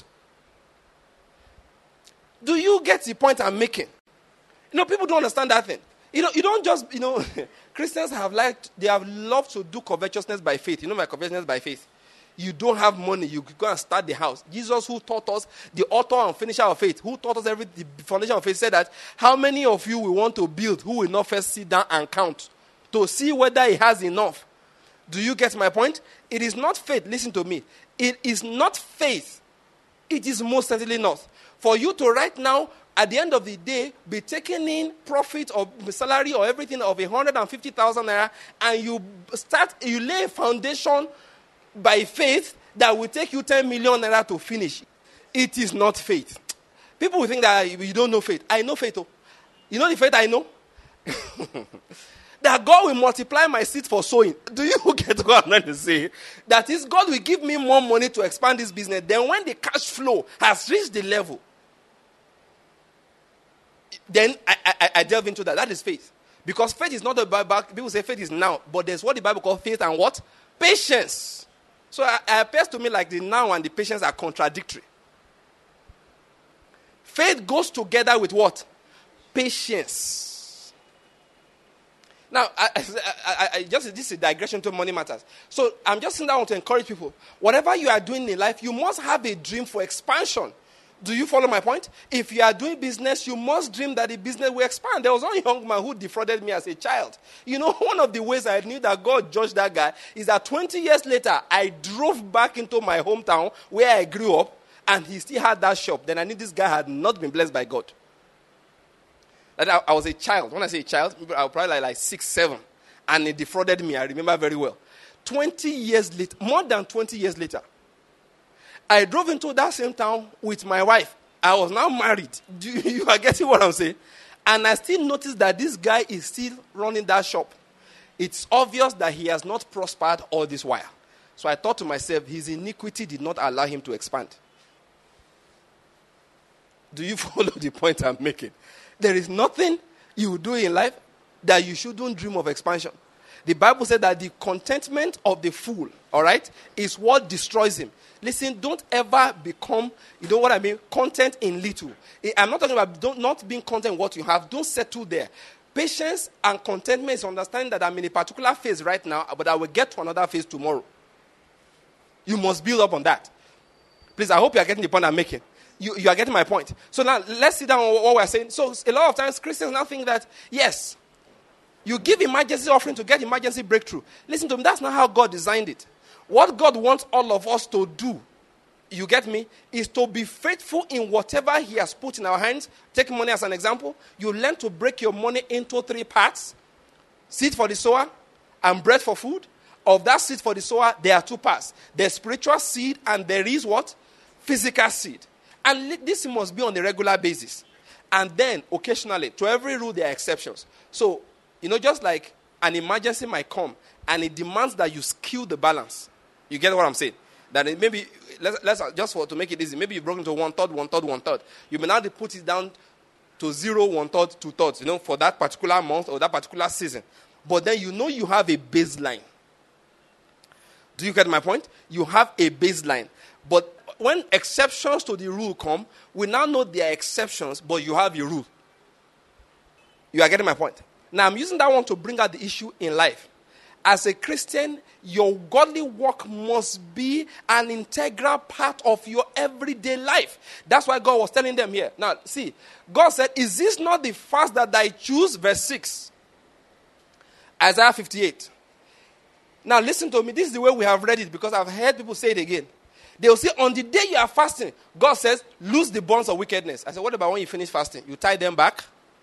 Speaker 1: Do you get the point I'm making? You know, people don't understand that thing. You know, you don't just, you know, Christians have liked, they have loved to do covetousness by faith. You know my covetousness by faith? You don't have money, you go and start the house. Jesus, who taught us, the author and finisher of faith, who taught us every the foundation of faith, said that, how many of you will want to build who will not first sit down and count to see whether he has enough? Do you get my point? It is not faith, listen to me. It is not faith. It is most certainly not. For you to right now, at the end of the day, be taking in profit or salary or everything of one hundred fifty thousand naira, and you start, you lay a foundation by faith that will take you ten million naira to finish. It is not faith. People will think that you don't know faith. I know faith. Oh. You know the faith I know? That God will multiply my seed for sowing. Do you get what I'm trying to say? That is, God will give me more money to expand this business. Then when the cash flow has reached the level, then I, I, I delve into that. That is faith. Because faith is not about, people say faith is now, but there's what the Bible calls faith and what? Patience. So it appears to me like the now and the patience are contradictory. Faith goes together with what? Patience. Now, I, I, I, I just this is a digression to money matters. So I'm just saying that I want to encourage people. Whatever you are doing in life, you must have a dream for expansion. Do you follow my point? If you are doing business, you must dream that the business will expand. There was one young man who defrauded me as a child. You know, one of the ways I knew that God judged that guy is that twenty years later, I drove back into my hometown where I grew up, and he still had that shop. Then I knew this guy had not been blessed by God. That I, I was a child. When I say a child, I was probably like, like six, seven. And he defrauded me. I remember very well. twenty years later, more than twenty years later, I drove into that same town with my wife. I was now married. Do you, you are getting what I'm saying? And I still noticed that this guy is still running that shop. It's obvious that he has not prospered all this while. So I thought to myself, his iniquity did not allow him to expand. Do you follow the point I'm making? There is nothing you do in life that you shouldn't dream of expansion. The Bible said that the contentment of the fool, all right, is what destroys him. Listen, don't ever become, you know what I mean, content in little. I'm not talking about don't, not being content in what you have. Don't settle there. Patience and contentment is understanding that I'm in a particular phase right now, but I will get to another phase tomorrow. You must build up on that. Please, I hope you are getting the point I'm making. You, you are getting my point. So now, let's sit down on what we're saying. So a lot of times, Christians now think that, yes, you give emergency offering to get emergency breakthrough. Listen to me, that's not how God designed it. What God wants all of us to do, you get me, is to be faithful in whatever he has put in our hands. Take money as an example. You learn to break your money into three parts. Seed for the sower and bread for food. Of that seed for the sower, there are two parts. There's spiritual seed and there is what? Physical seed. And this must be on a regular basis. And then, occasionally, to every rule, there are exceptions. So, you know, just like an emergency might come and it demands that you skew the balance. You get what I'm saying? That it maybe, let's, let's just for to make it easy, maybe you've broken to one third, one third, one third. You may now put it down to zero, one third, two thirds, you know, for that particular month or that particular season. But then you know you have a baseline. Do you get my point? You have a baseline. But when exceptions to the rule come, we now know there are exceptions, but you have a rule. You are getting my point? Now, I'm using that one to bring out the issue in life. As a Christian, your godly work must be an integral part of your everyday life. That's why God was telling them here. Now, see, God said, is this not the fast that I choose? Verse six. Isaiah fifty-eight. Now, listen to me. This is the way we have read it because I've heard people say it again. They will say, on the day you are fasting, God says, loose the bonds of wickedness. I said, what about when you finish fasting? You tie them back?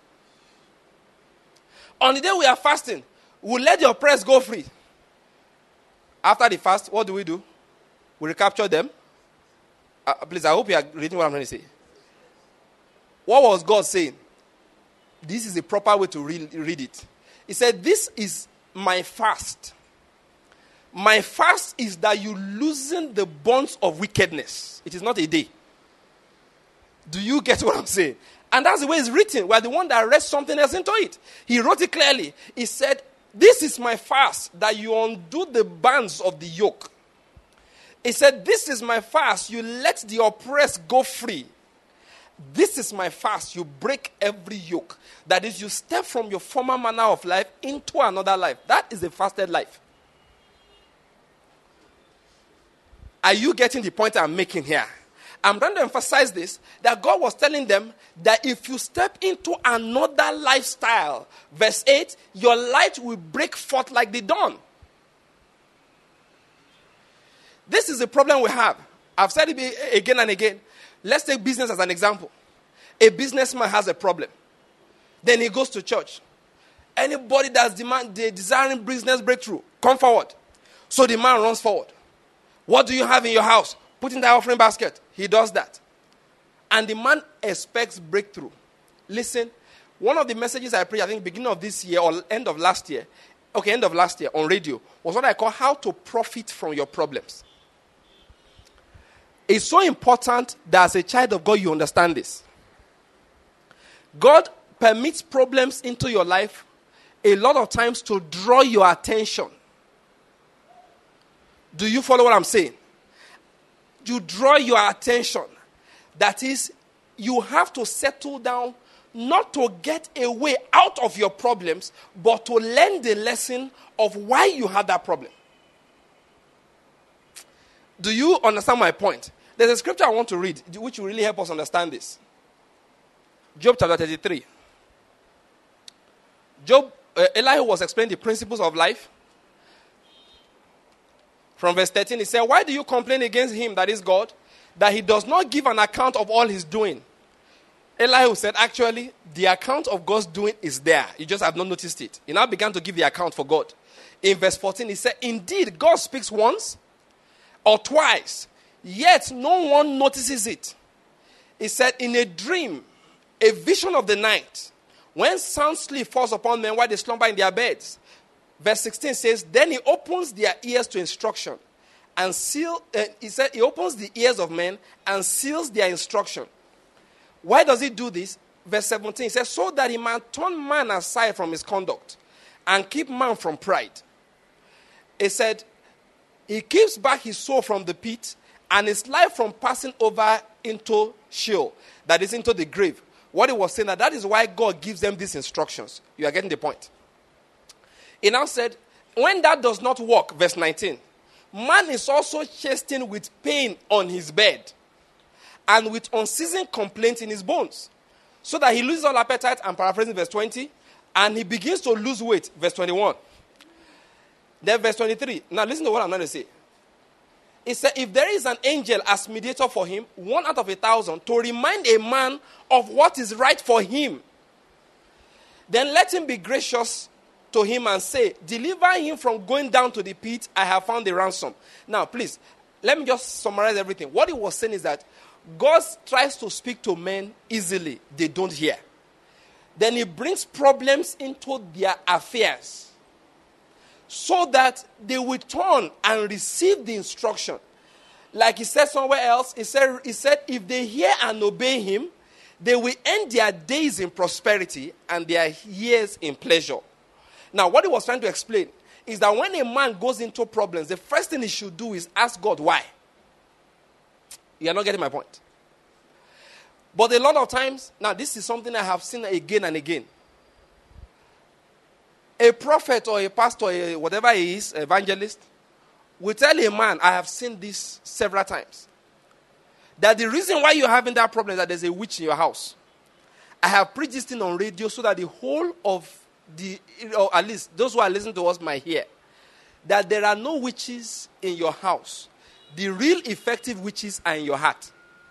Speaker 1: On the day we are fasting, we'll let the oppressed go free. After the fast, what do we do? We recapture them. Uh, please, I hope you are reading what I'm trying to say. What was God saying? This is the proper way to read, read it. He said, this is my fast. My fast is that you loosen the bonds of wickedness. It is not a day. Do you get what I'm saying? And that's the way it's written. We're the one that read something else into it. He wrote it clearly. He said, this is my fast, that you undo the bands of the yoke. He said, this is my fast, you let the oppressed go free. This is my fast, you break every yoke. That is, you step from your former manner of life into another life. That is the fasted life. Are you getting the point I'm making here? I'm trying to emphasize this, that God was telling them that if you step into another lifestyle, verse eight, your light will break forth like the dawn. This is the problem we have. I've said it again and again. Let's take business as an example. A businessman has a problem. Then he goes to church. Anybody that's demand, desiring business breakthrough, come forward. So the man runs forward. What do you have in your house? Put in the offering basket. He does that. And the man expects breakthrough. Listen, one of the messages I preached, I think beginning of this year or end of last year, okay, end of last year on radio, was what I call how to profit from your problems. It's so important that as a child of God, you understand this. God permits problems into your life a lot of times to draw your attention. Do you follow what I'm saying? You draw your attention. That is, you have to settle down not to get a way out of your problems, but to learn the lesson of why you had that problem. Do you understand my point? There's a scripture I want to read, which will really help us understand this. Job chapter thirty-three. Job, uh, Elihu was explaining the principles of life. From verse thirteen, he said, why do you complain against him, that is God, that he does not give an account of all he's doing? Elihu said, actually, the account of God's doing is there. You just have not noticed it. He now began to give the account for God. In verse fourteen, he said, indeed, God speaks once or twice, yet no one notices it. He said, in a dream, a vision of the night, when sound sleep falls upon men while they slumber in their beds. Verse sixteen says, then he opens their ears to instruction and seal, uh, he said, he opens the ears of men and seals their instruction. Why does he do this? Verse seventeen says, so that he might turn man aside from his conduct and keep man from pride. He said, he keeps back his soul from the pit and his life from passing over into Sheol, that is into the grave. What he was saying, that that is why God gives them these instructions. You are getting the point. He now said, when that does not work, verse nineteen, man is also chastened with pain on his bed and with unceasing complaint in his bones, so that he loses all appetite, I'm paraphrasing verse twenty, and he begins to lose weight, verse twenty-one. Then verse twenty-three, now listen to what I'm going to say. It said, if there is an angel as mediator for him, one out of a thousand, to remind a man of what is right for him, then let him be gracious to him and say, deliver him from going down to the pit, I have found a ransom. Now, please, let me just summarize everything. What he was saying is that God tries to speak to men easily. They don't hear. Then he brings problems into their affairs, so that they will turn and receive the instruction. Like he said somewhere else, he said, he said, if they hear and obey him, they will end their days in prosperity and their years in pleasure. Now, what he was trying to explain is that when a man goes into problems, the first thing he should do is ask God why. You are not getting my point. But a lot of times, now this is something I have seen again and again. A prophet or a pastor, or whatever he is, evangelist, will tell a man, I have seen this several times, that the reason why you're having that problem is that there's a witch in your house. I have preached this thing on radio so that the whole of the, or at least those who are listening to us might hear, that there are no witches in your house. The real effective witches are in your heart.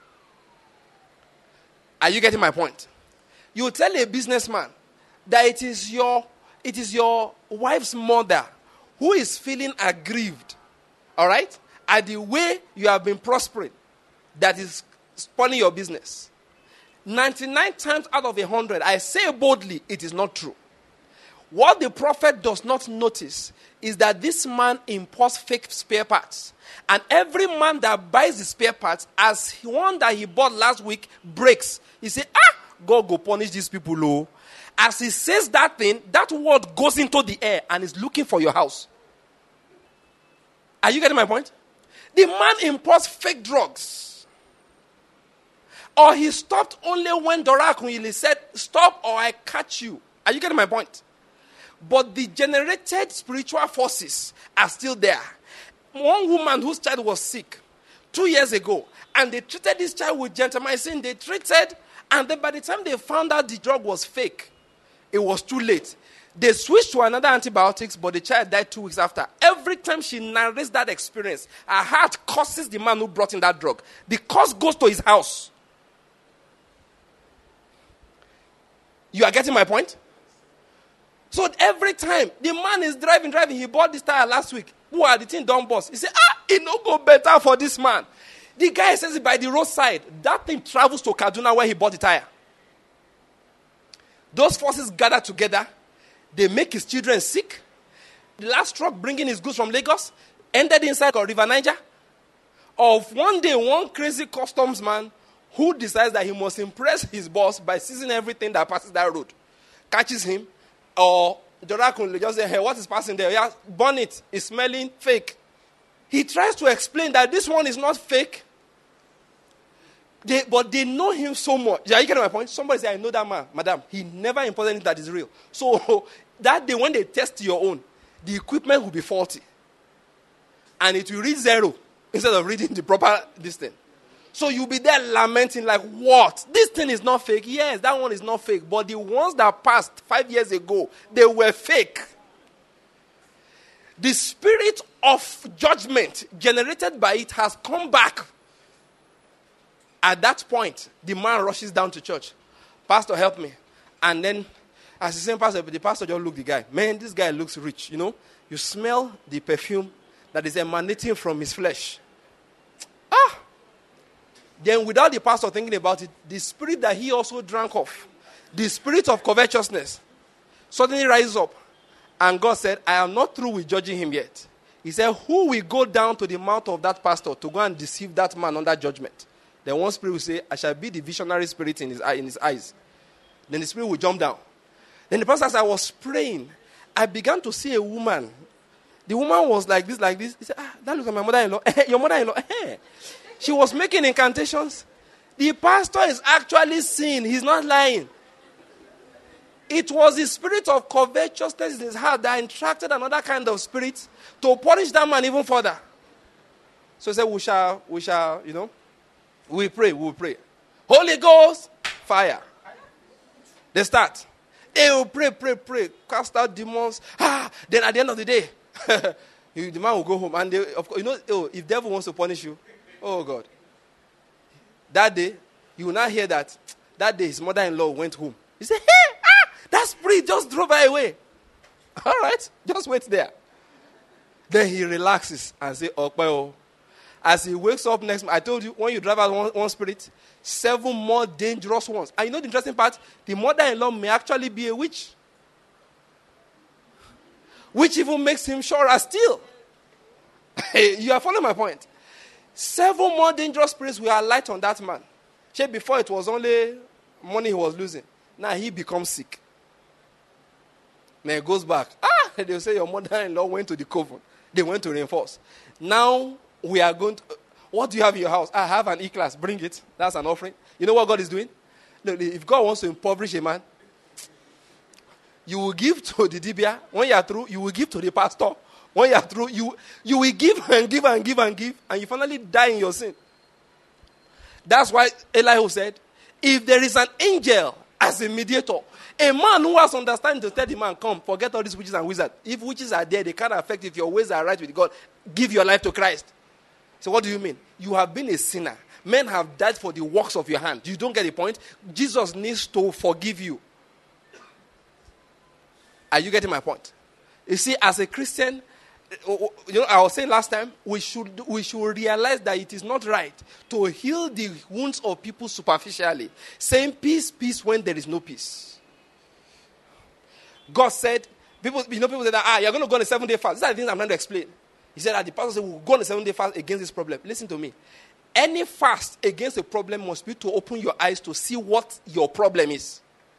Speaker 1: Are you getting my point? You tell a businessman that it is your It is your wife's mother who is feeling aggrieved, all right, at the way you have been prospering, that is spoiling your business. ninety-nine times out of one hundred, I say boldly, it is not true. What the prophet does not notice is that this man imports fake spare parts. And every man that buys the spare parts, as one that he bought last week breaks, he says, ah, God go punish these people, low. As he says that thing, that word goes into the air and is looking for your house. Are you getting my point? The man imports fake drugs. Or he stopped only when Dorakunili said, stop or I catch you. Are you getting my point? But the generated spiritual forces are still there. One woman whose child was sick two years ago, and they treated this child with gentamicin. They treated, and then by the time they found out the drug was fake, it was too late. They switched to another antibiotics, but the child died two weeks after. Every time she narrates that experience, her heart curses the man who brought in that drug. The curse goes to his house. You are getting my point? So every time the man is driving, driving, he bought this tire last week. Who are the thing done boss? He said, ah, it no go better for this man. The guy says it by the roadside. That thing travels to Kaduna where he bought the tire. Those forces gather together. They make his children sick. The last truck bringing his goods from Lagos ended inside of River Niger. Of one day, one crazy customs man who decides that he must impress his boss by seizing everything that passes that road, catches him, or the raccoon just say, hey, what is passing there? Yeah, burn it. It's smelling fake. He tries to explain that this one is not fake. They, but they know him so much. Yeah, you get my point? Somebody say, I know that man, madam. He never imported anything that is real. So that day when they test your own, the equipment will be faulty. And it will read zero instead of reading the proper distance. So you'll be there lamenting like, what? This thing is not fake. Yes, that one is not fake. But the ones that passed five years ago, they were fake. The spirit of judgment generated by it has come back. At that point, the man rushes down to church. Pastor, help me. And then, as the same pastor, the pastor just looked at the guy. Man, this guy looks rich. You know, you smell the perfume that is emanating from his flesh. Ah! Then without the pastor thinking about it, the spirit that he also drank of, the spirit of covetousness, suddenly rises up. And God said, I am not through with judging him yet. He said, who will go down to the mouth of that pastor to go and deceive that man under judgment? Then one spirit will say, I shall be the visionary spirit in his, eye, in his eyes. Then the spirit will jump down. Then the pastor, as I was praying, I began to see a woman. The woman was like this, like this. He said, ah, that looks like my mother-in-law. Your mother-in-law. She was making incantations. The pastor is actually seeing. He's not lying. It was the spirit of covetousness in his heart that attracted another kind of spirit to punish that man even further. So he said, we shall, we shall, you know, we pray, we will pray. Holy Ghost, fire. They start. They will pray, pray, pray. Cast out demons. Ah, then at the end of the day, the man will go home. And they, of course, you know, oh, if devil wants to punish you, oh God. That day, you will not hear that. That day, his mother-in-law went home. He said, hey, ah, that spirit just drove her away. All right, just wait there. Then he relaxes and say, oh, well. As he wakes up next, I told you, when you drive out one, one spirit, seven more dangerous ones. And you know the interesting part? The mother-in-law may actually be a witch. Which even makes him surer still. You are following my point? Seven more dangerous spirits will alight on that man. See, before it was only money he was losing. Now he becomes sick. Then he goes back. Ah, they'll say your mother-in-law went to the coven. They went to reinforce. Now, we are going to, what do you have in your house? I have an E-class. Bring it. That's an offering. You know what God is doing? Look, if God wants to impoverish a man, you will give to the dibia. When you are through, you will give to the pastor. When you are through, you, you will give and give and give and give, and you finally die in your sin. That's why Elihu said, if there is an angel as a mediator, a man who has understanding to tell the man, come, forget all these witches and wizards. If witches are there, they can't affect if your ways are right with God. Give your life to Christ. So what do you mean? You have been a sinner. Men have died for the works of your hand. You don't get the point? Jesus needs to forgive you. Are you getting my point? You see, as a Christian, you know, I was saying last time, we should we should realize that it is not right to heal the wounds of people superficially, saying peace, peace when there is no peace. God said, people, you know, people say that, ah, you're going to go on a seven-day fast. These are the things I'm trying to explain. He said that the pastor said, we'll go on a seven-day fast against this problem. Listen to me. Any fast against a problem must be to open your eyes to see what your problem is.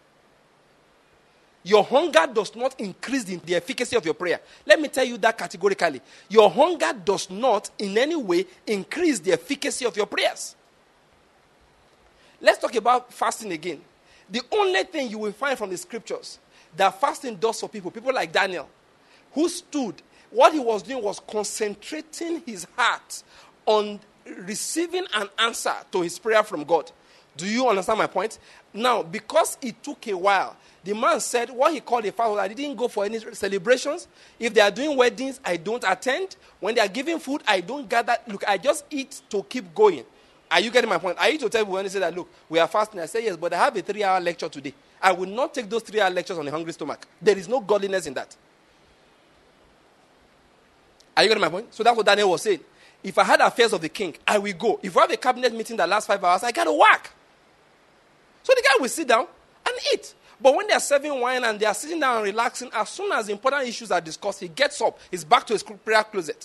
Speaker 1: Your hunger does not increase the, the efficacy of your prayer. Let me tell you that categorically. Your hunger does not in any way increase the efficacy of your prayers. Let's talk about fasting again. The only thing you will find from the scriptures that fasting does for people, people like Daniel, who stood, what he was doing was concentrating his heart on receiving an answer to his prayer from God. Do you understand my point? Now, because it took a while, the man said what he called a fast was, I didn't go for any celebrations. If they are doing weddings, I don't attend. When they are giving food, I don't gather. Look, I just eat to keep going. Are you getting my point? I used to tell people when they say that, look, we are fasting. I say, yes, but I have a three-hour lecture today. I will not take those three-hour lectures on a hungry stomach. There is no godliness in that. Are you getting my point? So that's what Daniel was saying. If I had affairs of the king, I will go. If I have a cabinet meeting that lasts five hours, I got to work. So the guy will sit down and eat. But when they are serving wine and they are sitting down and relaxing, as soon as important issues are discussed, he gets up. He's back to his prayer closet.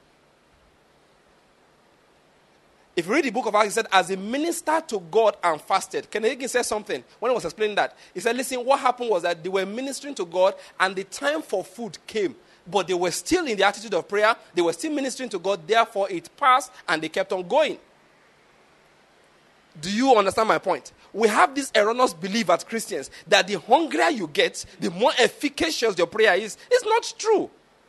Speaker 1: If you read the book of Acts, he said, as a minister to God and fasted. Kenneth Hagin said something when he was explaining that. He said, listen, what happened was that they were ministering to God and the time for food came. But they were still in the attitude of prayer. They were still ministering to God. Therefore, it passed and they kept on going. Do you understand my point? We have this erroneous belief as Christians that the hungrier you get, the more efficacious your prayer is. It's not true.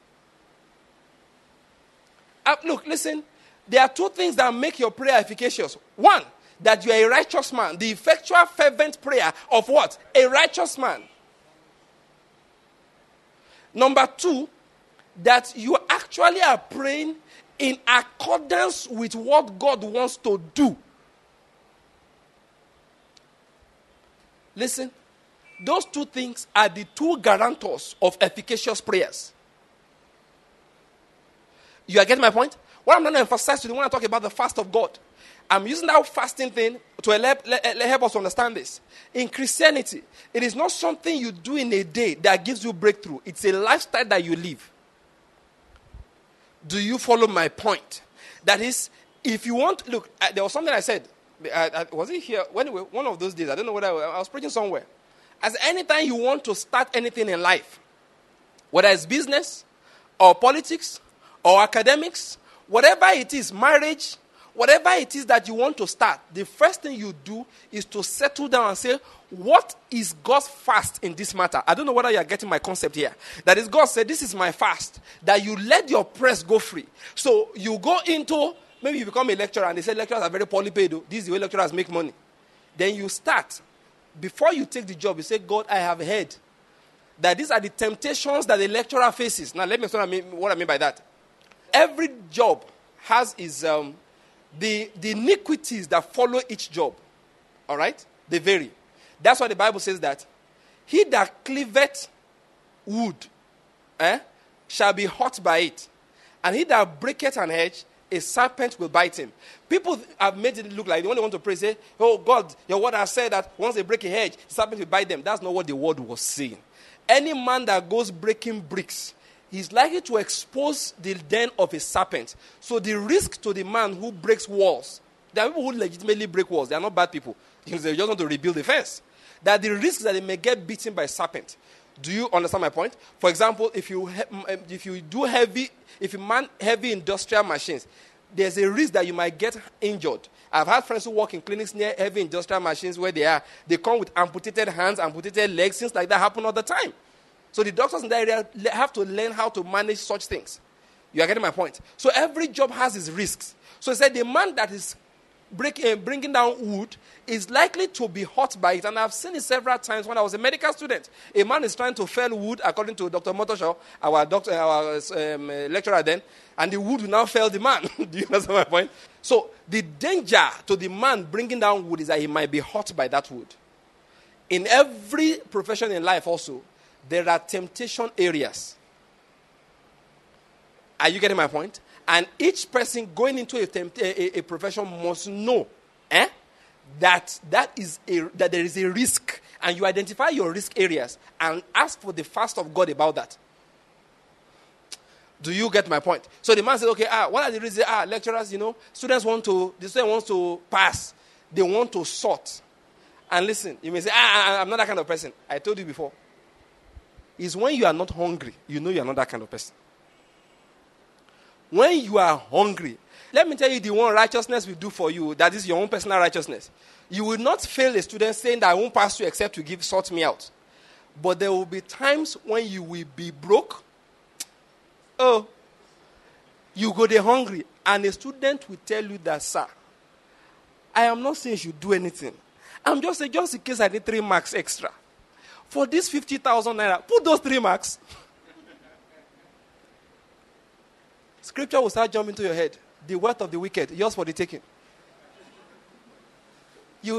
Speaker 1: Uh, look, listen. There are two things that make your prayer efficacious. One, that you are a righteous man. The effectual, fervent prayer of what? A righteous man. Number two, that you actually are praying in accordance with what God wants to do. Listen, those two things are the two guarantors of efficacious prayers. You are getting my point? What I'm going to emphasize to you when I talk about the fast of God, I'm using that fasting thing to help, help us understand this. In Christianity, it is not something you do in a day that gives you breakthrough. It's a lifestyle that you live. Do you follow my point? That is, if you want, look, uh, there was something I said. Uh, uh, was it here? When we, one of those days, I don't know whether I, I was preaching somewhere. As anytime you want to start anything in life, whether it's business or politics or academics, whatever it is, marriage, whatever it is that you want to start, the first thing you do is to settle down and say, what is God's fast in this matter? I don't know whether you are getting my concept here. That is, God said, this is my fast. That you let your press go free. So you go into, maybe you become a lecturer and they say lecturers are very poorly paid. This is the way lecturers make money. Then you start. Before you take the job, you say, God, I have heard that these are the temptations that the lecturer faces. Now let me explain what I mean by that. Every job has its, um, the, the iniquities that follow each job. All right? They vary. That's why the Bible says that he that cleaveth wood eh, shall be hurt by it. And he that breaketh an hedge, a serpent will bite him. People have made it look like when they want to pray, say, oh God, your word has said that once they break a hedge, the serpent will bite them. That's not what the word was saying. Any man that goes breaking bricks, he's likely to expose the den of a serpent. So the risk to the man who breaks walls, there are people who legitimately break walls. They are not bad people. They just want to rebuild the fence. That the risks that they may get beaten by a serpent. Do you understand my point? For example, if you if you do heavy, if you man heavy industrial machines, there's a risk that you might get injured. I've had friends who work in clinics near heavy industrial machines where they are. They come with amputated hands, amputated legs, things like that happen all the time. So the doctors in that area have to learn how to manage such things. You are getting my point? So every job has its risks. So he said the man that is break, uh, bringing down wood is likely to be hurt by it. And I've seen it several times when I was a medical student. A man is trying to fell wood, according to Doctor Motoshaw, our doctor, our um, lecturer then, and the wood will now fell the man. Do you understand my point? So the danger to the man bringing down wood is that he might be hurt by that wood. In every profession in life also, there are temptation areas. Are you getting my point? And each person going into a, tempt- a, a profession must know eh, that that is a, that there is a risk, and you identify your risk areas and ask for the fast of God about that. Do you get my point? So the man said, okay, ah, what are the reasons? Ah, lecturers, you know, students want to, the student wants to pass. They want to sort. And listen, you may say, ah, I'm not that kind of person. I told you before. It's when you are not hungry, you know you are not that kind of person. When you are hungry, let me tell you the one righteousness will do for you, that is your own personal righteousness. You will not fail a student saying that I won't pass you except to give sort me out. But there will be times when you will be broke. Oh, you go there hungry, and a student will tell you that, sir, I am not saying you should do anything. I'm just saying, just in case I need three marks extra. For this fifty thousand naira, put those three marks. Scripture will start jumping to your head. The wealth of the wicked, yours for the taking. You,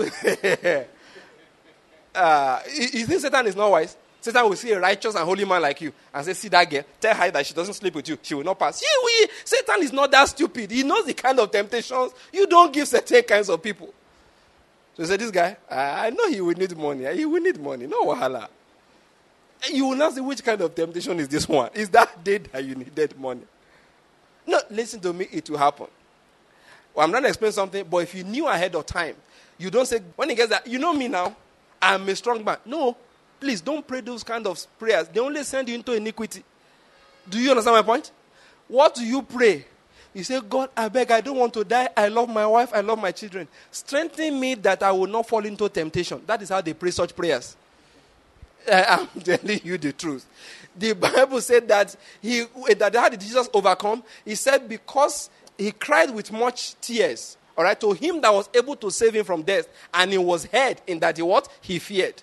Speaker 1: uh, you think Satan is not wise? Satan will see a righteous and holy man like you and say, see that girl, tell her that she doesn't sleep with you. She will not pass. Yeah, we, Satan is not that stupid. He knows the kind of temptations you don't give certain kinds of people. So he said, this guy, I know he will need money. He will need money. No wahala. You will not see which kind of temptation is this one. Is that day that you needed money? No, listen to me, it will happen. Well, I'm not going to explain something, but if you knew ahead of time, you don't say, when he gets that, you know me now, I'm a strong man. No, please don't pray those kind of prayers. They only send you into iniquity. Do you understand my point? What do you pray? You say, God, I beg, I don't want to die. I love my wife. I love my children. Strengthen me that I will not fall into temptation. That is how they pray such prayers. I am telling you the truth. The Bible said that he that how did Jesus overcome? He said because he cried with much tears. All right, to him that was able to save him from death, and he was heard in that he what? He feared.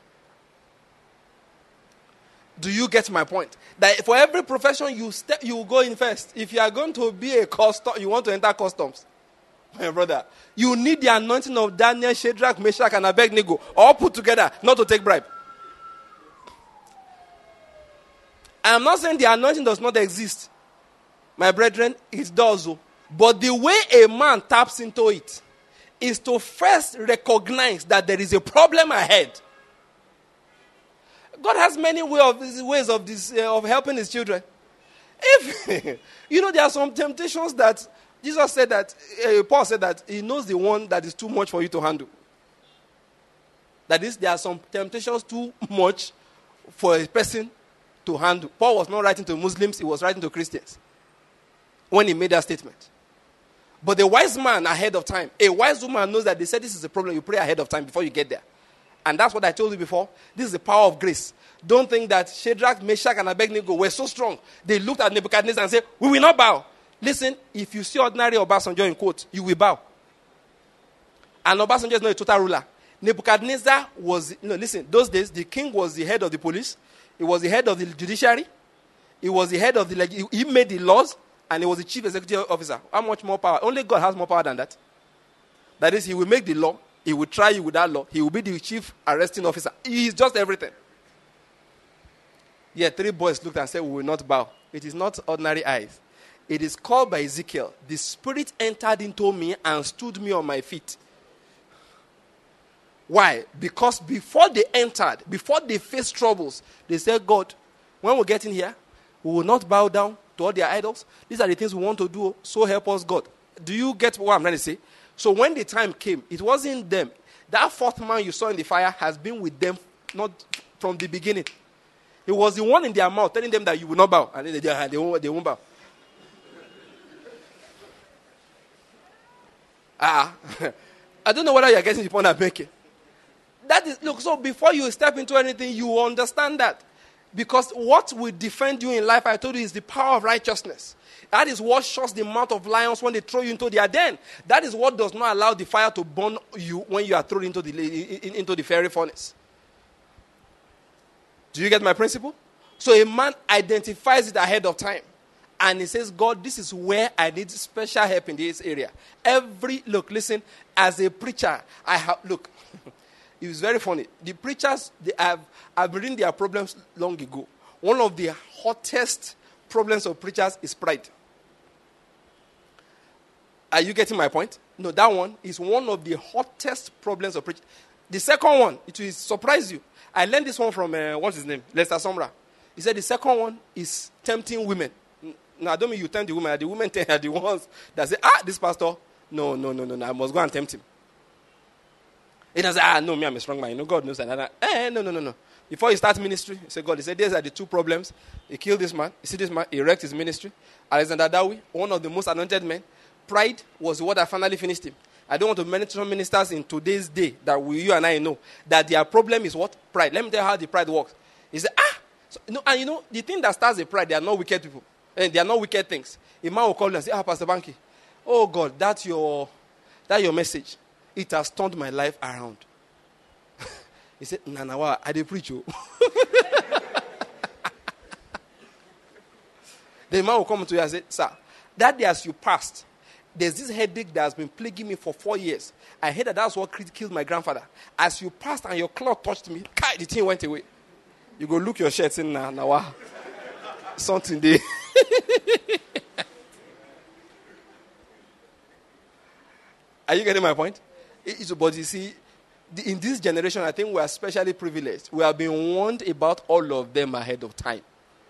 Speaker 1: Do you get my point? That for every profession you step, you go in first. If you are going to be a custom, you want to enter customs, my brother, you need the anointing of Daniel, Shadrach, Meshach, and Abednego, all put together, not to take bribe. I am not saying the anointing does not exist, my brethren. It does, but the way a man taps into it is to first recognize that there is a problem ahead. God has many way of, ways of, this, uh, of helping his children. If you know, there are some temptations that Jesus said that, uh, Paul said that he knows the one that is too much for you to handle. That is, there are some temptations too much for a person to handle. Paul was not writing to Muslims, he was writing to Christians when he made that statement. But the wise man ahead of time, a wise woman knows that they said this is a problem, you pray ahead of time before you get there. And that's what I told you before. This is the power of grace. Don't think that Shadrach, Meshach, and Abednego were so strong. They looked at Nebuchadnezzar and said, we will not bow. Listen, if you see ordinary Obasanjo in quote, you will bow. And Obasanjo is not a total ruler. Nebuchadnezzar was, no, listen, those days, the king was the head of the police. He was the head of the judiciary. He was the head of the, like, he made the laws, and he was the chief executive officer. How much more power? Only God has more power than that. That is, he will make the law. He will try you with that law. He will be the chief arresting officer. He is just everything. Yeah, three boys looked and said, we will not bow. It is not ordinary eyes. It is called by Ezekiel, the spirit entered into me and stood me on my feet. Why? Because before they entered, before they faced troubles, they said, God, when we get in here, we will not bow down to all their idols. These are the things we want to do, so help us God. Do you get what I'm trying to say? So when the time came, it wasn't them. That fourth man you saw in the fire has been with them not from the beginning. It was the one in their mouth telling them that you will not bow. And they, they, they, won't, they won't bow. Ah, I don't know whether you're getting the point I'm making. That is, look, so before you step into anything, you understand that. Because what will defend you in life, I told you, is the power of righteousness. That is what shuts the mouth of lions when they throw you into their den. That is what does not allow the fire to burn you when you are thrown into the, into the fiery furnace. Do you get my principle? So a man identifies it ahead of time. And he says, God, this is where I need special help in this area. Every, look, listen, as a preacher, I have, look, it was very funny. The preachers, they have, have been in their problems long ago. One of the hottest problems of preachers is pride. Are you getting my point? No, that one is one of the hottest problems of preachers. The second one, it will surprise you. I learned this one from, uh, what's his name? Lester Sombra. He said the second one is tempting women. Now, I don't mean you tempt the women. The women are the ones that say, ah, this pastor, no, no, no, no, no, I must go and tempt him. He doesn't say, ah, no, me, I'm a strong man. You know, God knows that. Eh, no, no, no, no. Before you start ministry, you say, God, he said, these are the two problems. He killed this man. You see this man, he wrecked his ministry. Alexander Dowie, one of the most anointed men. Pride was what I finally finished him. I don't want to mention ministers in today's day that we, you and I know that their problem is what? Pride. Let me tell you how the pride works. He said, ah, so, you know, and you know, the thing that starts the pride, they are not wicked people. And they are not wicked things. A man will call you and say, ah, Pastor Banky, oh God, that's your, that's your message. It has turned my life around. He said, Nanawa, I did preach you. The man will come to you and say, sir, that day as you passed, there's this headache that has been plaguing me for four years. I heard that that's what killed my grandfather. As you passed and your cloth touched me, the thing went away. You go look your shirt in now, now, something there. Are you getting my point? It's, but you see, in this generation, I think we are especially privileged. We have been warned about all of them ahead of time.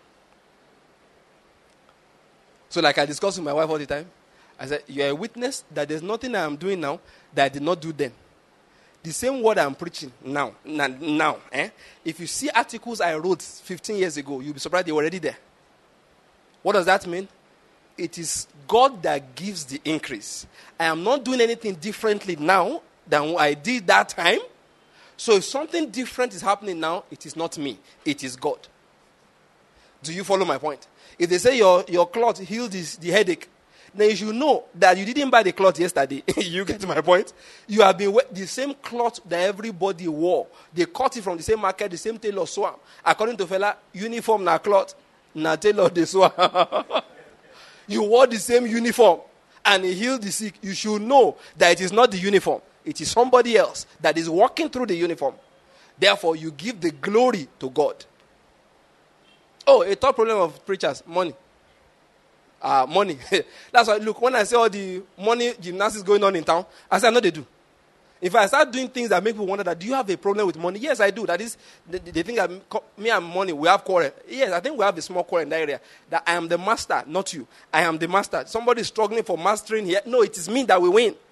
Speaker 1: So like I discuss with my wife all the time, I said, you are a witness that there's nothing I am doing now that I did not do then. The same word I'm preaching now, now, eh? If you see articles I wrote fifteen years ago, you'll be surprised they were already there. What does that mean?
Speaker 2: it is God that gives the increase. I am not doing anything differently now than I did that time. So if something different is happening now, it is not me. It is God. Do you follow my point? If they say your, your cloth healed this, the headache, then you should know that you didn't buy the cloth yesterday. You get my point? You have been the same cloth that everybody wore. They cut it from the same market, the same tailor sew. According to fella, uniform na cloth, na tailor they sew. You wore the same uniform and he healed the sick. You should know that it is not the uniform. It is somebody else that is walking through the uniform. Therefore, you give the glory to God. Oh, a top problem of preachers, money. Uh, money. That's why, look, when I see all the money gymnastics going on in town, I say, I know they do. If I start doing things that make people wonder that, do you have a problem with money? Yes, I do. That is, they, they think that me and money, we have quarrel. Yes, I think we have a small quarrel in that area. That I am the master, not you. I am the master. Somebody is struggling for mastering here. No, it is me that will win.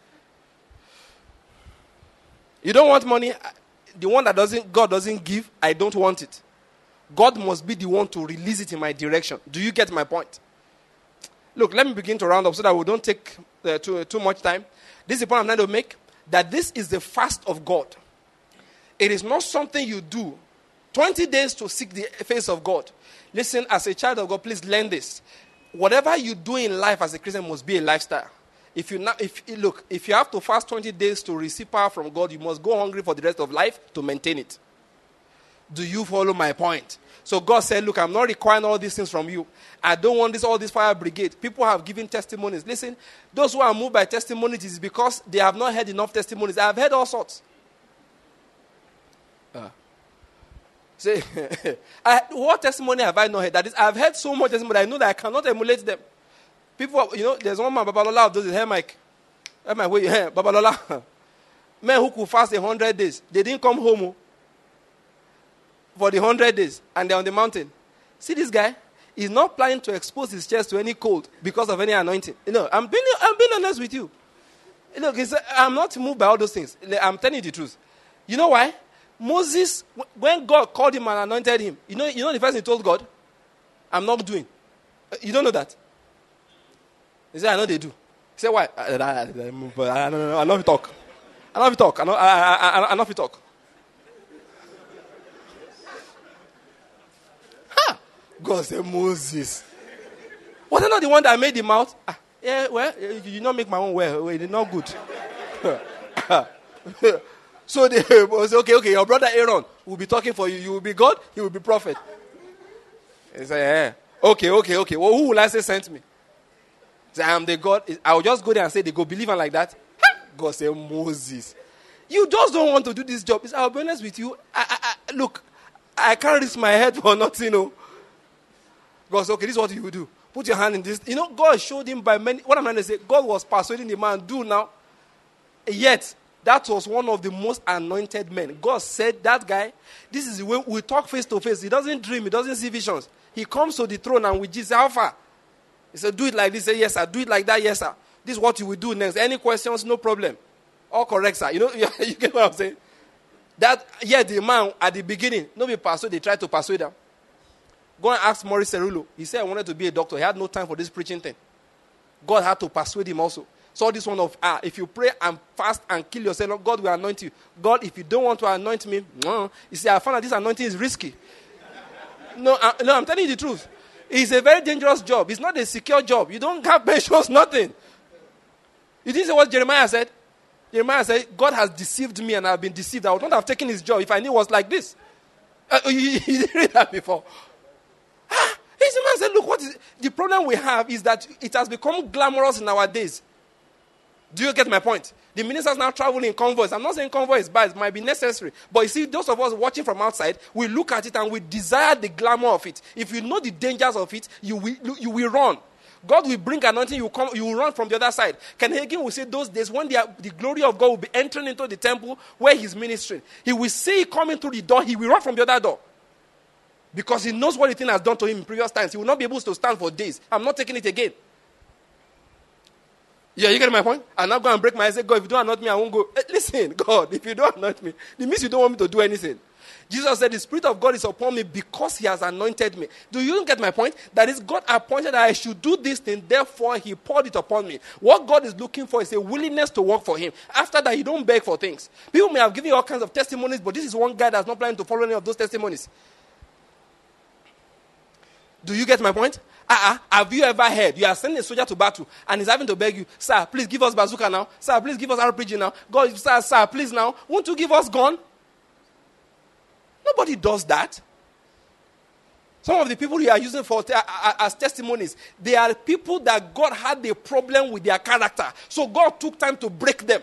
Speaker 2: You don't want money? The one that doesn't, God doesn't give, I don't want it. God must be the one to release it in my direction. Do you get my point? Look, let me begin to round up so that we don't take uh, too, too much time. This is the point I'm trying to make, that this is the fast of God. It is not something you do. twenty days to seek the face of God. Listen, as a child of God, please learn this. Whatever you do in life as a Christian must be a lifestyle. If you not, if look, if you have to fast twenty days to receive power from God, you must go hungry for the rest of life to maintain it. Do you follow my point? So God said, look, I'm not requiring all these things from you. I don't want this, all this fire brigade. People have given testimonies. Listen, those who are moved by testimonies is because they have not heard enough testimonies. I have heard all sorts. Uh, say, I, what testimony have I not heard? That is, I've heard so much testimony, I know that I cannot emulate them. People, you know, there's one man, Babalola, of those in hair mic. Hair mic, where you hair, Babalola. Men who could fast a hundred days, they didn't come home for the hundred days, and they're on the mountain. See this guy? He's not planning to expose his chest to any cold because of any anointing. You know, I'm being, I'm being honest with you. Look, it's, I'm not moved by all those things. I'm telling you the truth. You know why? Moses, when God called him and anointed him, you know, you know the first thing he told God? I'm not doing. You don't know that? He said, I know they do. He said, why? I, I, I, I, I, I love you talk. I love you talk. I know, I, I, I, I love you talk. God said, Moses. Was I not the one that made the mouth? Ah, yeah, well, you did not make my own well. well it's not good. So they say, okay, okay, your brother Aaron will be talking for you. You will be God, he will be prophet. He said, yeah. Okay, okay, okay. Well, who will I say sent me? He said, I am the God. I will just go there and say, they go believe him like that. God said, Moses. You just don't want to do this job. He said, I'll be honest with you. I, I, I, look, I can't risk my head for nothing, you know. God said, okay, this is what you will do. Put your hand in this. You know, God showed him by many. What I'm trying to say, God was persuading the man, do now. Yet, that was one of the most anointed men. God said, that guy, this is the way we talk face to face. He doesn't dream. He doesn't see visions. He comes to the throne and we just say, how far? He said, do it like this. Say, yes, sir. Do it like that. Yes, sir. This is what you will do next. Any questions? No problem. All correct, sir. You know, you get what I'm saying? That, yeah, the man at the beginning, nobody persuade, they tried to persuade him. Go and ask Maurice Cerullo. He said, I wanted to be a doctor. He had no time for this preaching thing. God had to persuade him also. So this one of, ah, if you pray and fast and kill yourself, God will anoint you. God, if you don't want to anoint me, no. You see, I found that this anointing is risky. No, I, no, I'm telling you the truth. It's a very dangerous job. It's not a secure job. You don't have pensions, nothing. You didn't say what Jeremiah said? Jeremiah said, God has deceived me and I've been deceived. I would not have taken his job if I knew it was like this. Uh, you, you didn't read that before. Ah, this man said, look, what is the problem we have is that it has become glamorous in our days. Do you get my point? The ministers now travel in convoys. I'm not saying convoy is bad. It might be necessary. But you see, those of us watching from outside, we look at it and we desire the glamour of it. If you know the dangers of it, you will, you will run. God will bring anointing, you will, come, you will run from the other side. Ken Hagin will say those days when the, the glory of God will be entering into the temple where he's ministering. He will see it coming through the door. He will run from the other door. Because he knows what the thing has done to him in previous times. He will not be able to stand for days. I'm not taking it again. Yeah, you get my point? I'm not going to break my head and say, God, if you don't anoint me, I won't go. Eh, listen, God, if you don't anoint me, it means you don't want me to do anything. Jesus said, the Spirit of God is upon me because he has anointed me. Do you get my point? That is, God appointed that I should do this thing, therefore he poured it upon me. What God is looking for is a willingness to work for him. After that, you don't beg for things. People may have given you all kinds of testimonies, but this is one guy that's not planning to follow any of those testimonies. Do you get my point? Uh-uh. Have you ever heard you are sending a soldier to battle and he's having to beg you, sir, please give us bazooka now. Sir, please give us R P G now. God, sir, sir, please now. Won't you give us gun? Nobody does that. Some of the people you are using for te- as testimonies, they are people that God had a problem with their character. So God took time to break them.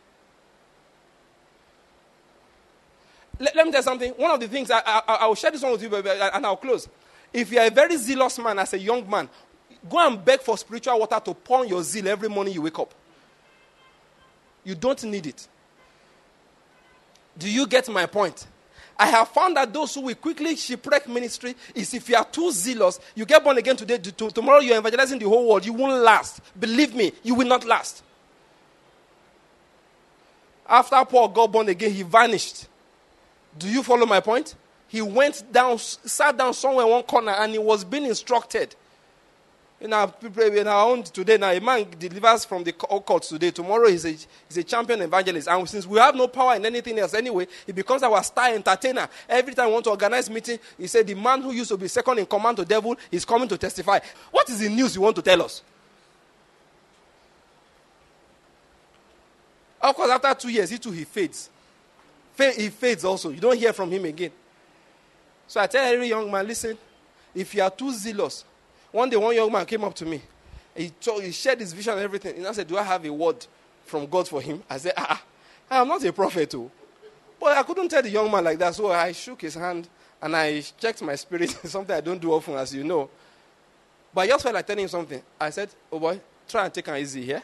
Speaker 2: Let, let me tell you something. One of the things, I, I, I will share this one with you and I'll close. If you are a very zealous man as a young man, go and beg for spiritual water to pour on your zeal every morning you wake up. You don't need it. Do you get my point? I have found that those who will quickly shipwreck ministry is if you are too zealous, you get born again today, to, tomorrow you're evangelizing the whole world, you won't last. Believe me, you will not last. After Paul got born again, he vanished. Do you follow my point? He went down, sat down somewhere in one corner, and he was being instructed. In our, in our own today, now a man delivers from the courts today. Tomorrow he's a, he's a champion evangelist. And since we have no power in anything else anyway, he becomes our star entertainer. Every time we want to organize meeting, he said the man who used to be second in command to devil is coming to testify. What is the news you want to tell us? Of course, after two years, he too, he fades. He fades also. You don't hear from him again. So I tell every young man, listen, if you are too zealous. One day, one young man came up to me. He, told, he shared his vision and everything. And I said, do I have a word from God for him? I said, ah, I am not a prophet too. But I couldn't tell the young man like that. So I shook his hand and I checked my spirit. Something I don't do often, as you know. But I just felt like telling him something. I said, oh boy, try and take it easy here.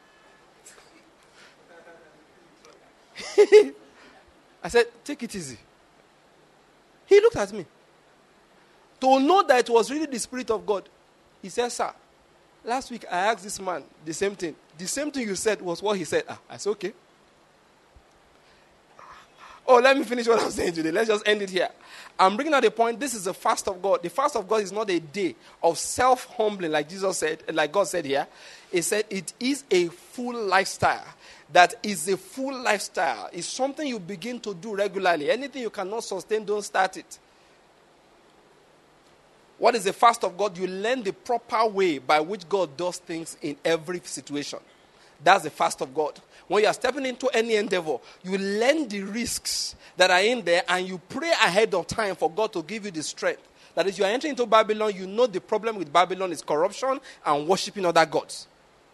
Speaker 2: I said, take it easy. He looked at me. To know that it was really the Spirit of God, he said, sir, last week I asked this man the same thing. The same thing you said was what he said. Ah, I said, okay. Oh, let me finish what I'm saying today. Let's just end it here. I'm bringing out the point. This is the fast of God. The fast of God is not a day of self-humbling, like Jesus said, like God said here. He said it is a full lifestyle. That is a full lifestyle. It's something you begin to do regularly. Anything you cannot sustain, don't start it. What is the fast of God? You learn the proper way by which God does things in every situation. That's the fast of God. When you are stepping into any endeavor, you learn the risks that are in there and you pray ahead of time for God to give you the strength. That is, you are entering into Babylon, you know the problem with Babylon is corruption and worshiping other gods.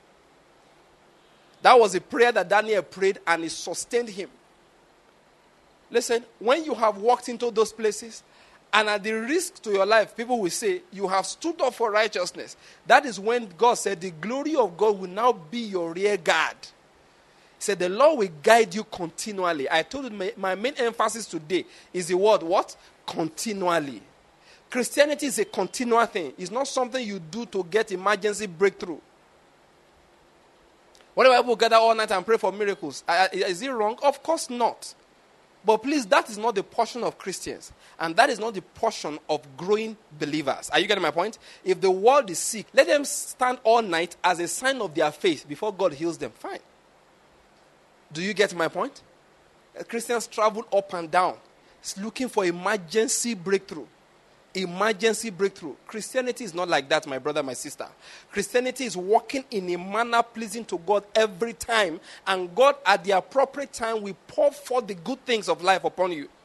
Speaker 2: That was a prayer that Daniel prayed and it sustained him. Listen, when you have walked into those places and at the risk to your life, people will say, you have stood up for righteousness. That is when God said, the glory of God will now be your rear guard. He said, the Lord will guide you continually. I told you my, my main emphasis today is the word what? Continually. Christianity is a continual thing. It's not something you do to get emergency breakthrough. Whenever people gather all night and pray for miracles, is it wrong? Of course not. But please, that is not the portion of Christians. And that is not the portion of growing believers. Are you getting my point? If the world is sick, let them stand all night as a sign of their faith before God heals them. Fine. Do you get my point? Christians travel up and down. It's looking for emergency breakthrough. Emergency breakthrough. Christianity is not like that, my brother, my sister. Christianity is walking in a manner pleasing to God every time. And God, at the appropriate time, will pour forth the good things of life upon you.